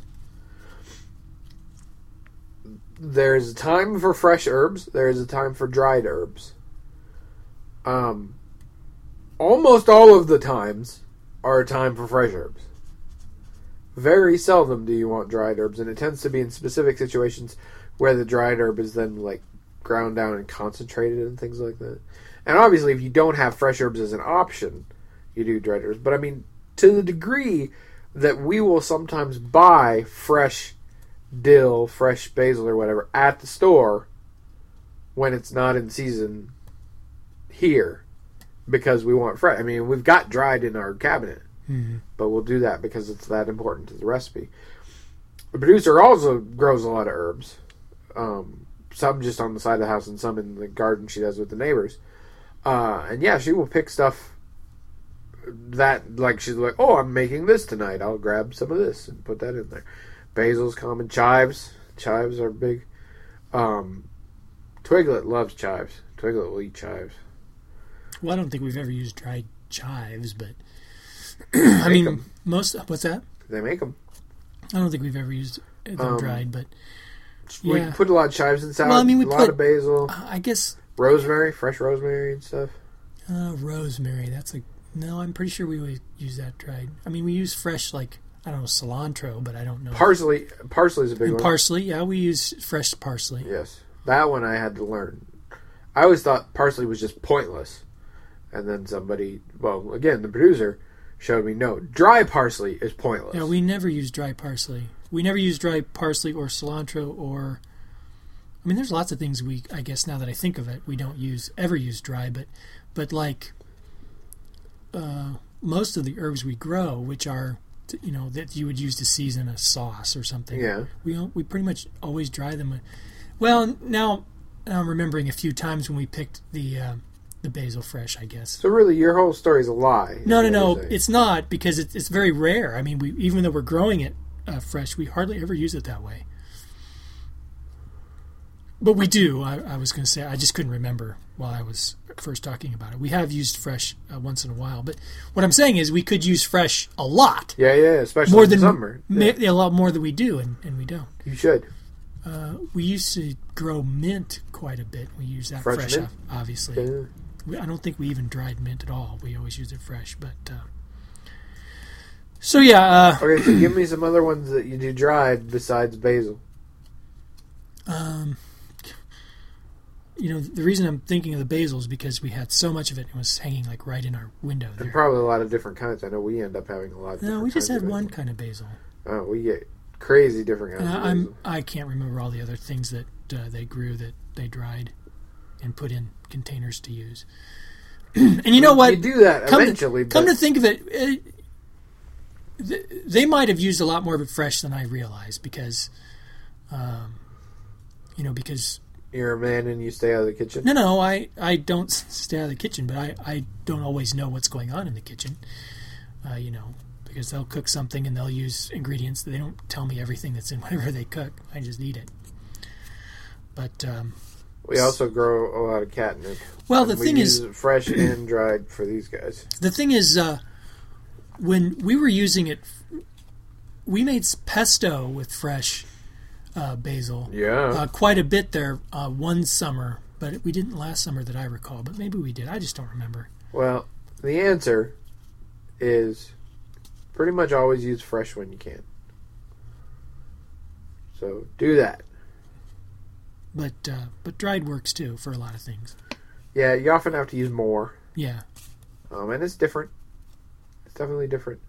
There's a time for fresh herbs. There's a time for dried herbs. Um, almost all of the times are a time for fresh herbs. Very seldom do you want dried herbs, and it tends to be in specific situations where the dried herb is then like ground down and concentrated and things like that. And obviously, if you don't have fresh herbs as an option, you do dried herbs. But I mean, to the degree that we will sometimes buy fresh dill, fresh basil, or whatever at the store when it's not in season here because we want fresh. I mean, we've got dried in our cabinet, Mm-hmm. but we'll do that because it's that important to the recipe. The producer also grows a lot of herbs. Um, some just on the side of the house and some in the garden she does with the neighbors. Uh, and yeah, she will pick stuff that, like, she's like, oh, I'm making this tonight. I'll grab some of this and put that in there. Basil's common. Chives. Chives are big. Um, Twiglet loves chives. Twiglet will eat chives. Well, I don't think we've ever used dried chives, but I Make mean, 'em. most. What's that? They make them. I don't think we've ever used them Um, dried, but We yeah. put a lot of chives in salad. Well, I mean, we a lot put- of basil. Uh, I guess Rosemary. Fresh rosemary and stuff. uh, rosemary. That's a no. I'm pretty sure we would use that dried. I mean, we use fresh, like I don't know, cilantro, but I don't know. Parsley. Parsley's a big and one. parsley. Yeah, we use fresh parsley. Yes. That one I had to learn. I always thought parsley was just pointless. And then somebody, well, again, the producer showed me, no, dry parsley is pointless. Yeah, we never use dry parsley. We never use dry parsley or cilantro or. I mean, there's lots of things we. I guess now that I think of it, we don't use ever use dry, but but like uh, most of the herbs we grow, which are you know that you would use to season a sauce or something. Yeah. We don't, we pretty much always dry them. Well, now I'm remembering a few times when we picked the uh, the basil fresh. I guess. So really, your whole story is a lie. No, no, is what no. you're saying. It's not because it's it's very rare. I mean, we even though we're growing it uh, fresh, we hardly ever use it that way. But we do. I, I was going to say I just couldn't remember while I was first talking about it. We have used fresh uh, once in a while, but what I'm saying is we could use fresh a lot Yeah, yeah, especially more in than the summer. ma- Yeah, a lot more than we do, and, and we don't. you should. Uh, we used to grow mint quite a bit. We use that Fresh fresh, mint? ob- obviously. Yeah. We, I don't think we even dried mint at all. We always use it fresh. But uh, so yeah, uh, Okay, so give me some other ones that you do dried besides basil. um, you know, the reason I'm thinking of the basil is because we had so much of it. It was hanging like right in our window And there. probably a lot of different kinds. I know we end up having a lot of No, different we just kinds had of one basil. kind of basil. Oh, we get crazy different And kinds of I, basil. I'm I can't remember all the other things that uh, they grew that they dried and put in containers to use. And you know what? You do that Come eventually. to, come but to think of it, it, th- they might have used a lot more of it fresh than I realized because, um, you know, because You're a man and you stay out of the kitchen? No, no, I, I don't stay out of the kitchen, but I, I don't always know what's going on in the kitchen. Uh, you know, because they'll cook something and they'll use ingredients. They don't tell me everything that's in whatever they cook. I just eat it. But um, we also grow a lot of catnip. Well, the we thing use is, it fresh and dried for these guys. The thing is, uh, when we were using it, we made pesto with fresh uh, basil. Yeah, uh, quite a bit there uh, one summer, but we didn't last summer that I recall. But maybe we did. I just don't remember. Well, the answer is pretty much always use fresh when you can. So do that. But uh, but dried works too for a lot of things. Yeah, you often have to use more. Yeah. Um, and it's different. It's definitely different.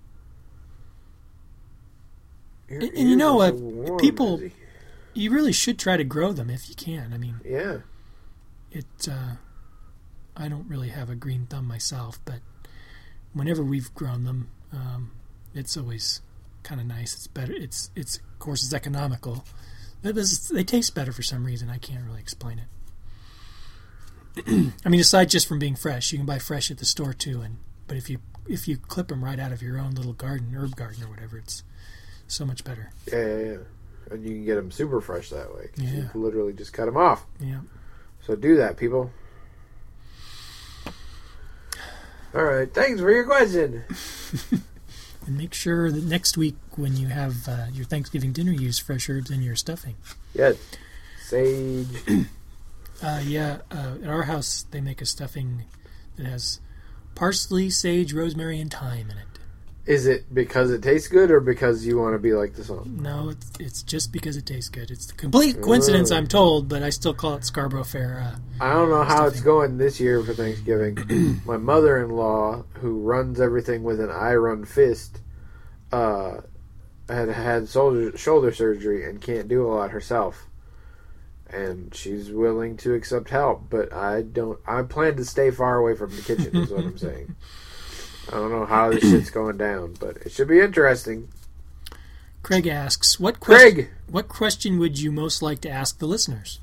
Your And, and you know what? ears are so warm, People, Izzy. you really should try to grow them if you can. I mean, Yeah. it. Uh, I don't really have a green thumb myself, but whenever we've grown them, um, it's always kind of nice. It's better. It's it's of course it's economical. But this- They taste better for some reason. I can't really explain it. I mean, aside just from being fresh, you can buy fresh at the store too. And but if you if you clip them right out of your own little garden, herb garden or whatever, it's so much better. Yeah, yeah, yeah. And you can get them super fresh that way. 'Cause Yeah. You can literally just cut them off. Yeah. So do that, people. All right. Thanks for your question. And make sure that next week when you have uh, your Thanksgiving dinner, you use fresh herbs in your stuffing. Yes. Sage. Uh, yeah, uh, at our house they make a stuffing that has parsley, sage, rosemary, and thyme in it. Is it because it tastes good or because you want to be like the song? No, it's it's just because it tastes good. It's a complete coincidence, Oh. I'm told, but I still call it Scarborough Fair. Uh, I don't know how it's Stuffing. going this year for Thanksgiving. My mother-in-law, who runs everything with an I run fist, uh, had had shoulder, shoulder surgery and can't do a lot herself. And she's willing to accept help, but I don't. I plan to stay far away from the kitchen, is what I'm saying. I don't know how this shit's going down, but it should be interesting. Craig asks, "What question? Craig! What question would you most like to ask the listeners?"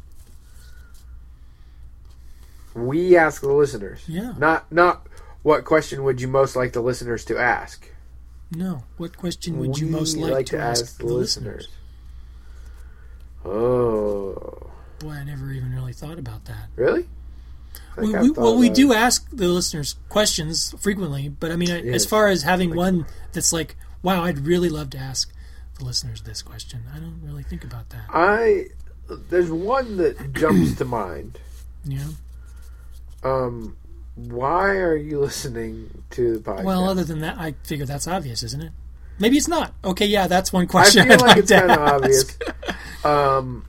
We ask the listeners. Yeah. Not, not what question would you most like the listeners to ask? No. What question would you We most like, to ask, the listeners? Oh. Boy, I never even really thought about that. Really? I think We, I've we, thought well, we about do it. ask the listeners questions frequently, but I mean, I Yes. as far as having one that's like, wow, I'd really love to ask the listeners this question, I don't really think about that. I there's one that jumps to mind. Yeah. Um, why are you listeing to the podcast? Well, other than that, I figure that's obvious, isn't it? Maybe it's not. Okay, yeah, that's one I question. feel I'd like it's to kind of ask. obvious. Um,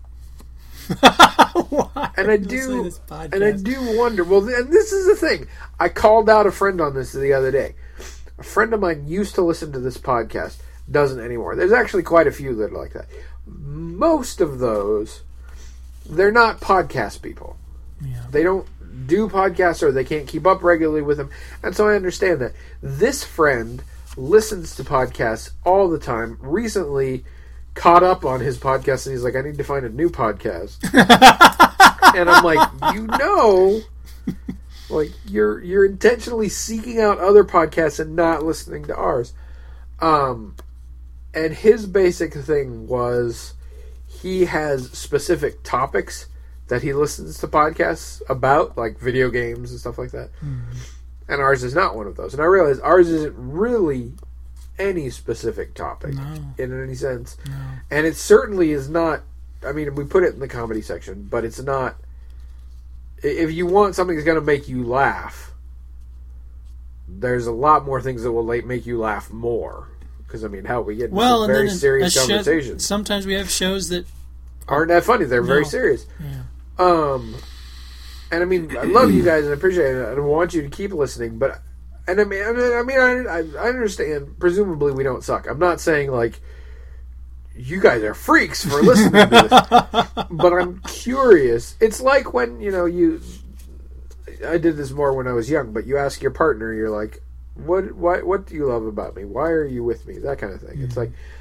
Why and I did you say do, this podcast? and I do wonder. Well, and this is the thing. I called out a friend on this the other day. A friend of mine used to listen to this podcast, doesn't anymore. There's actually quite a few that are like that. Most of those, they're not podcast people. Yeah. They don't do podcasts or they can't keep up regularly with them. And so I understand that. This friend listens to podcasts all the time. Recently caught up on his podcast and he's like, I need to find a new podcast. And I'm like, you know, like you're you're intentionally seeking out other podcasts and not listening to ours. Um and his basic thing was he has specific topics that he listens to podcasts about, like video games and stuff like that. Mm. And ours is not one of those. And I realize ours isn't really any specific topic No. in any sense. No. And it certainly is not, I mean, we put it in the comedy section, but it's not, i- if you want something that's going to make you laugh, there's a lot more things that will like, make you laugh more. Because, I mean, hell, we get into Well, some and very then a serious show- conversations. sometimes we have shows that, Aren't that funny? They're very No. serious. yeah. Um, and I mean, I love you guys and I appreciate it. I want you to keep listening, but and I mean, I mean, I, mean, I, I understand. Presumably, we don't suck. I'm not saying like you guys are freaks for listening to this, but I'm curious. It's like when you know you. I did this more when I was young, but you ask your partner, you're like, "What? What? What do you love about me? Why are you with me?" That kind of thing. It's like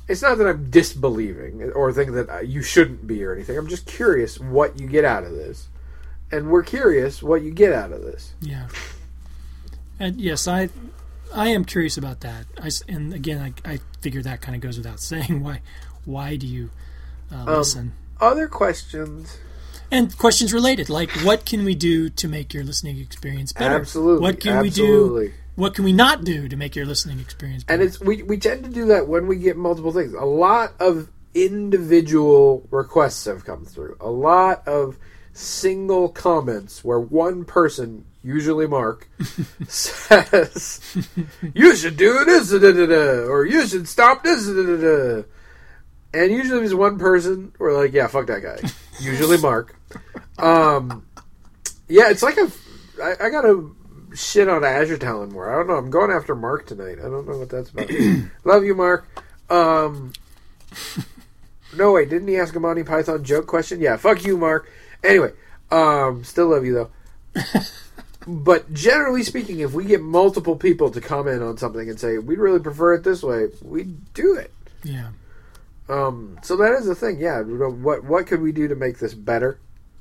it's not that I'm disbelieving or think that you shouldn't be or anything. I'm just curious what you get out of this. And we're curious what you get out of this. Yeah. And yes, I I am curious about that. I, and again, I, I figure that kind of goes without saying. Why why do you uh, listen? Um, other questions. And questions related, like what can we do to make your listening experience better? Absolutely. What can absolutely. we do? What can we not do to make your listening experience better? And it's we, we tend to do that when we get multiple things. A lot of individual requests have come through. A lot of single comments where one person, usually Mark, says, you should do this, da, da, da, da, or you should stop this, da, da, da. And usually there's one person, we're like, yeah, fuck that guy. Usually Mark. Um, yeah, it's like a, I, I gotta shit on Azure Talon more. I don't know. I'm going after Mark tonight. I don't know what that's about. Love you, Mark. Um, no, wait, didn't he ask a Monty Python joke question? Yeah, fuck you, Mark. Anyway, um, still love you, though. But generally speaking, if we get multiple people to comment on something and say, we'd really prefer it this way, we do it. Yeah. Um, so that is the thing, yeah. What what could we do to make this better?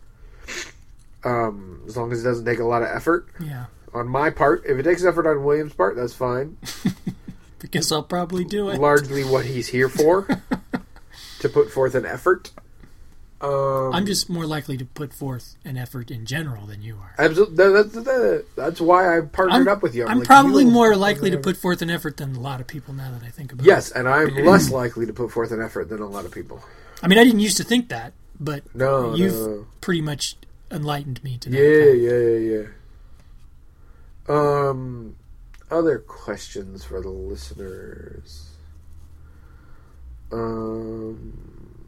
Um, as long as it doesn't take a lot of effort. Yeah. On my part, if it takes effort on William's part, that's fine. Because I'll probably do it. Largely what he's here for, to put forth an effort. Um, I'm just more likely to put forth an effort in general than you are. Absolutely, that, that, that, that's why I partnered I'm, up with you. I'm, I'm like, probably you, more likely to put forth an effort than a lot of people now that I think about yes, it. Yes, and I'm less likely to put forth an effort than a lot of people. I mean, I didn't used to think that, but no, you've no. pretty much enlightened me to that. Yeah, yeah, yeah, yeah. Um, other questions for the listeners. Um.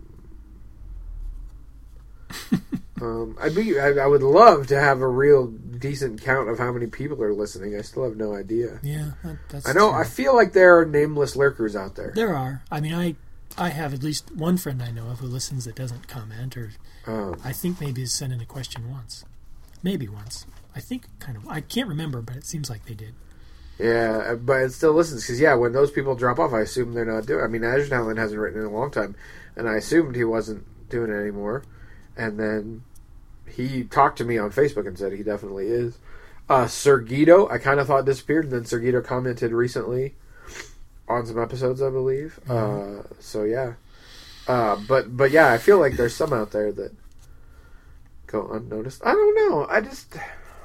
um, I'd be. I, I would love to have a real decent count of how many people are listening. I still have no idea. Yeah, that, that's. I know. True. I feel like there are nameless lurkers out there. There are. I mean, I, I have at least one friend I know of who listens that doesn't comment, or um, I think maybe has sent in a question once, maybe once. I think kind of. I can't remember, but it seems like they did. Yeah, but it still listens because yeah, when those people drop off, I assume they're not doing. I mean, Azure Talon hasn't written in a long time, and I assumed he wasn't doing it anymore. And then he talked to me on Facebook and said he definitely is. Uh, Sir Guido, I kind of thought disappeared, and then Sir Guido commented recently on some episodes, I believe. Mm-hmm. Uh, so yeah, uh, but but yeah, I feel like there's some out there that go unnoticed. I don't know. I just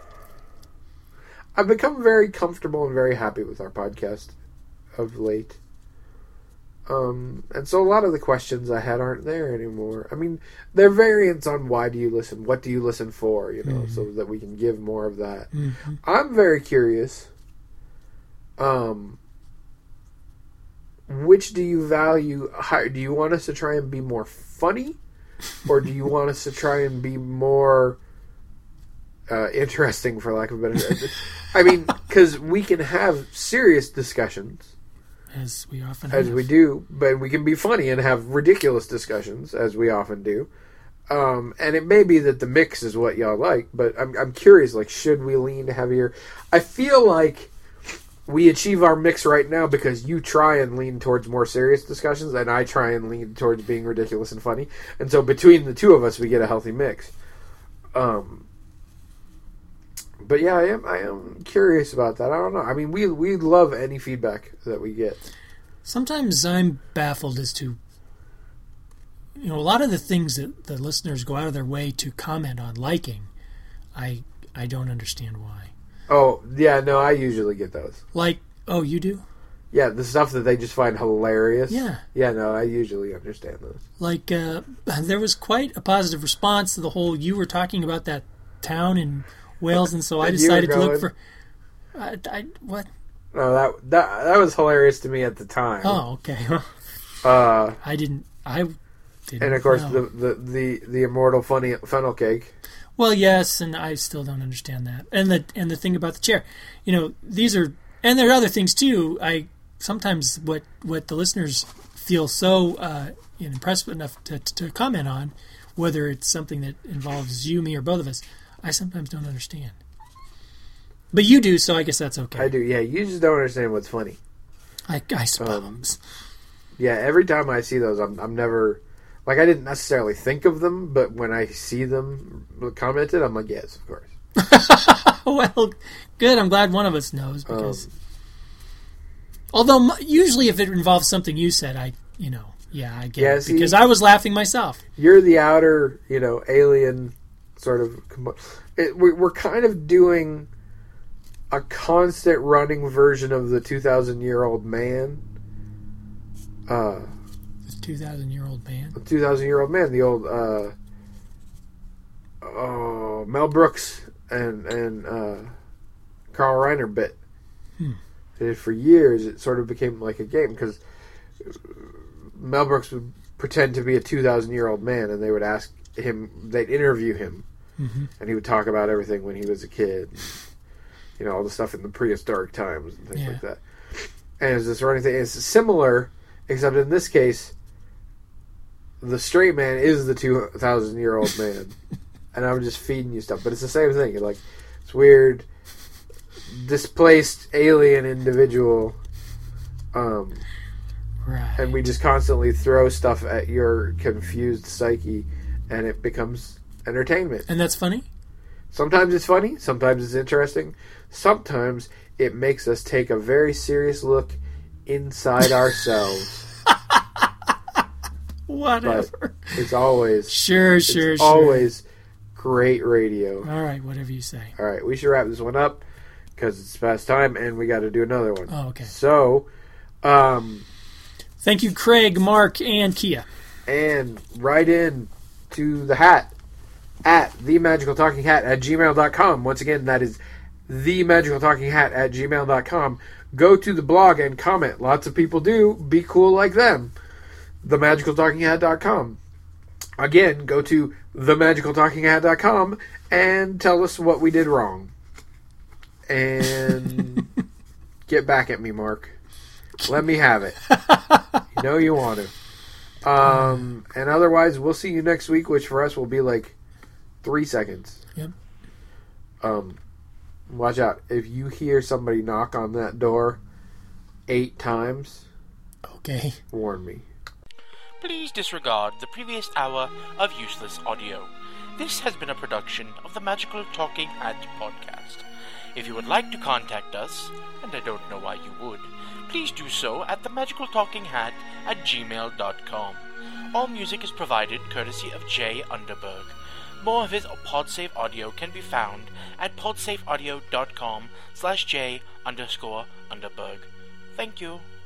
I've become very comfortable and very happy with our podcast of late. Um, and so a lot of the questions I had aren't there anymore. I mean, they're variants on why do you listen, what do you listen for, you know, mm-hmm. so that we can give more of that. Mm-hmm. I'm very curious. Um, which do you value? How, do you want us to try and be more funny, or do you want us to try and be more uh, interesting, for lack of a better term? I mean, because we can have serious discussions. As we often As have. we do, but we can be funny and have ridiculous discussions, as we often do. Um, and it may be that the mix is what y'all like, but I'm I'm curious, like, should we lean heavier? I feel like we achieve our mix right now because you try and lean towards more serious discussions, and I try and lean towards being ridiculous and funny. And so between the two of us, we get a healthy mix. Um, But yeah, I am I am curious about that. I don't know. I mean, we we love any feedback that we get. Sometimes I'm baffled as to, you know, a lot of the things that the listeners go out of their way to comment on liking, I I don't understand why. Oh, yeah, no, I usually get those. Like, oh, you do? Yeah, the stuff that they just find hilarious. Yeah. Yeah, no, I usually understand those. Like, uh, there was quite a positive response to the whole, you were talking about that town in Wales, and so I decided to look for. I, I what? No, that that that was hilarious to me at the time. Oh, okay. uh, I didn't. I didn't. And of course, know. the, the the the immortal funny funnel cake. Well, yes, and I still don't understand that. And the and the thing about the chair, you know, these are, and there are other things too. I sometimes what what the listeners feel so uh, impressed enough to, to to comment on, whether it's something that involves you, me, or both of us. I sometimes don't understand. But you do, so I guess that's okay. I do, yeah. You just don't understand what's funny. I, I suppose. Um, Yeah, every time I see those, I'm I'm never like I didn't necessarily think of them, but when I see them commented, I'm like, yes, of course. Well, good. I'm glad one of us knows because. Um, although m- usually, if it involves something you said, I you know. Yeah, I get Yeah, it. see- Because I was laughing myself. You're the outer, you know, alien sort of. com- It, we- we're kind of doing a constant running version of the two thousand year old man. Uh, This two thousand year old man. the two thousand year old man, the old uh, oh, Mel Brooks and and uh, Carl Reiner bit. Hmm. They did for years. It sort of became like a game because Mel Brooks would pretend to be a two thousand year old man, and they would ask him, they'd interview him, Mm-hmm. and he would talk about everything when he was a kid. You know, all the stuff in the prehistoric times and things Yeah. like that. And it's this running thing. It's similar, except in this case, the straight man is the two thousand year old man. And I'm just feeding you stuff. But it's the same thing. You're like, it's weird, displaced alien individual. Um, Right. and we just constantly throw stuff at your confused psyche, and it becomes entertainment. And that's funny? Sometimes it's funny, sometimes it's interesting, sometimes it makes us take a very serious look inside ourselves. Whatever. But it's always, Sure, sure, it's sure. always great radio. All right, whatever you say. All right, we should wrap this one up because it's past time, and we got to do another one. Oh, okay. So, um, Thank you, Craig, Mark, and Kia. and write in to the hat at the magical talking hat at gmail dot com. Once again, that is the magical talking hat at gmail dot com. Go to the blog and comment. Lots of people do. Be cool like them. the magical talking hat dot com. Again, go to the magical talking hat dot com and tell us what we did wrong. And get back at me, Mark. Let me have it. You know you want to. Um, and otherwise, we'll see you next week, which for us will be like three seconds. Yep. Um, watch out. If you hear somebody knock on that door eight times, Okay. warn me. Please disregard the previous hour of useless audio. This has been a production of the Magical Talking Hat podcast. If you would like to contact us, and I don't know why you would, please do so at the magical talking hat at gmail dot com. All music is provided courtesy of Jay Underberg. More of his PodSafe audio can be found at podsafeaudio dot com slash J underscore Underberg. Thank you.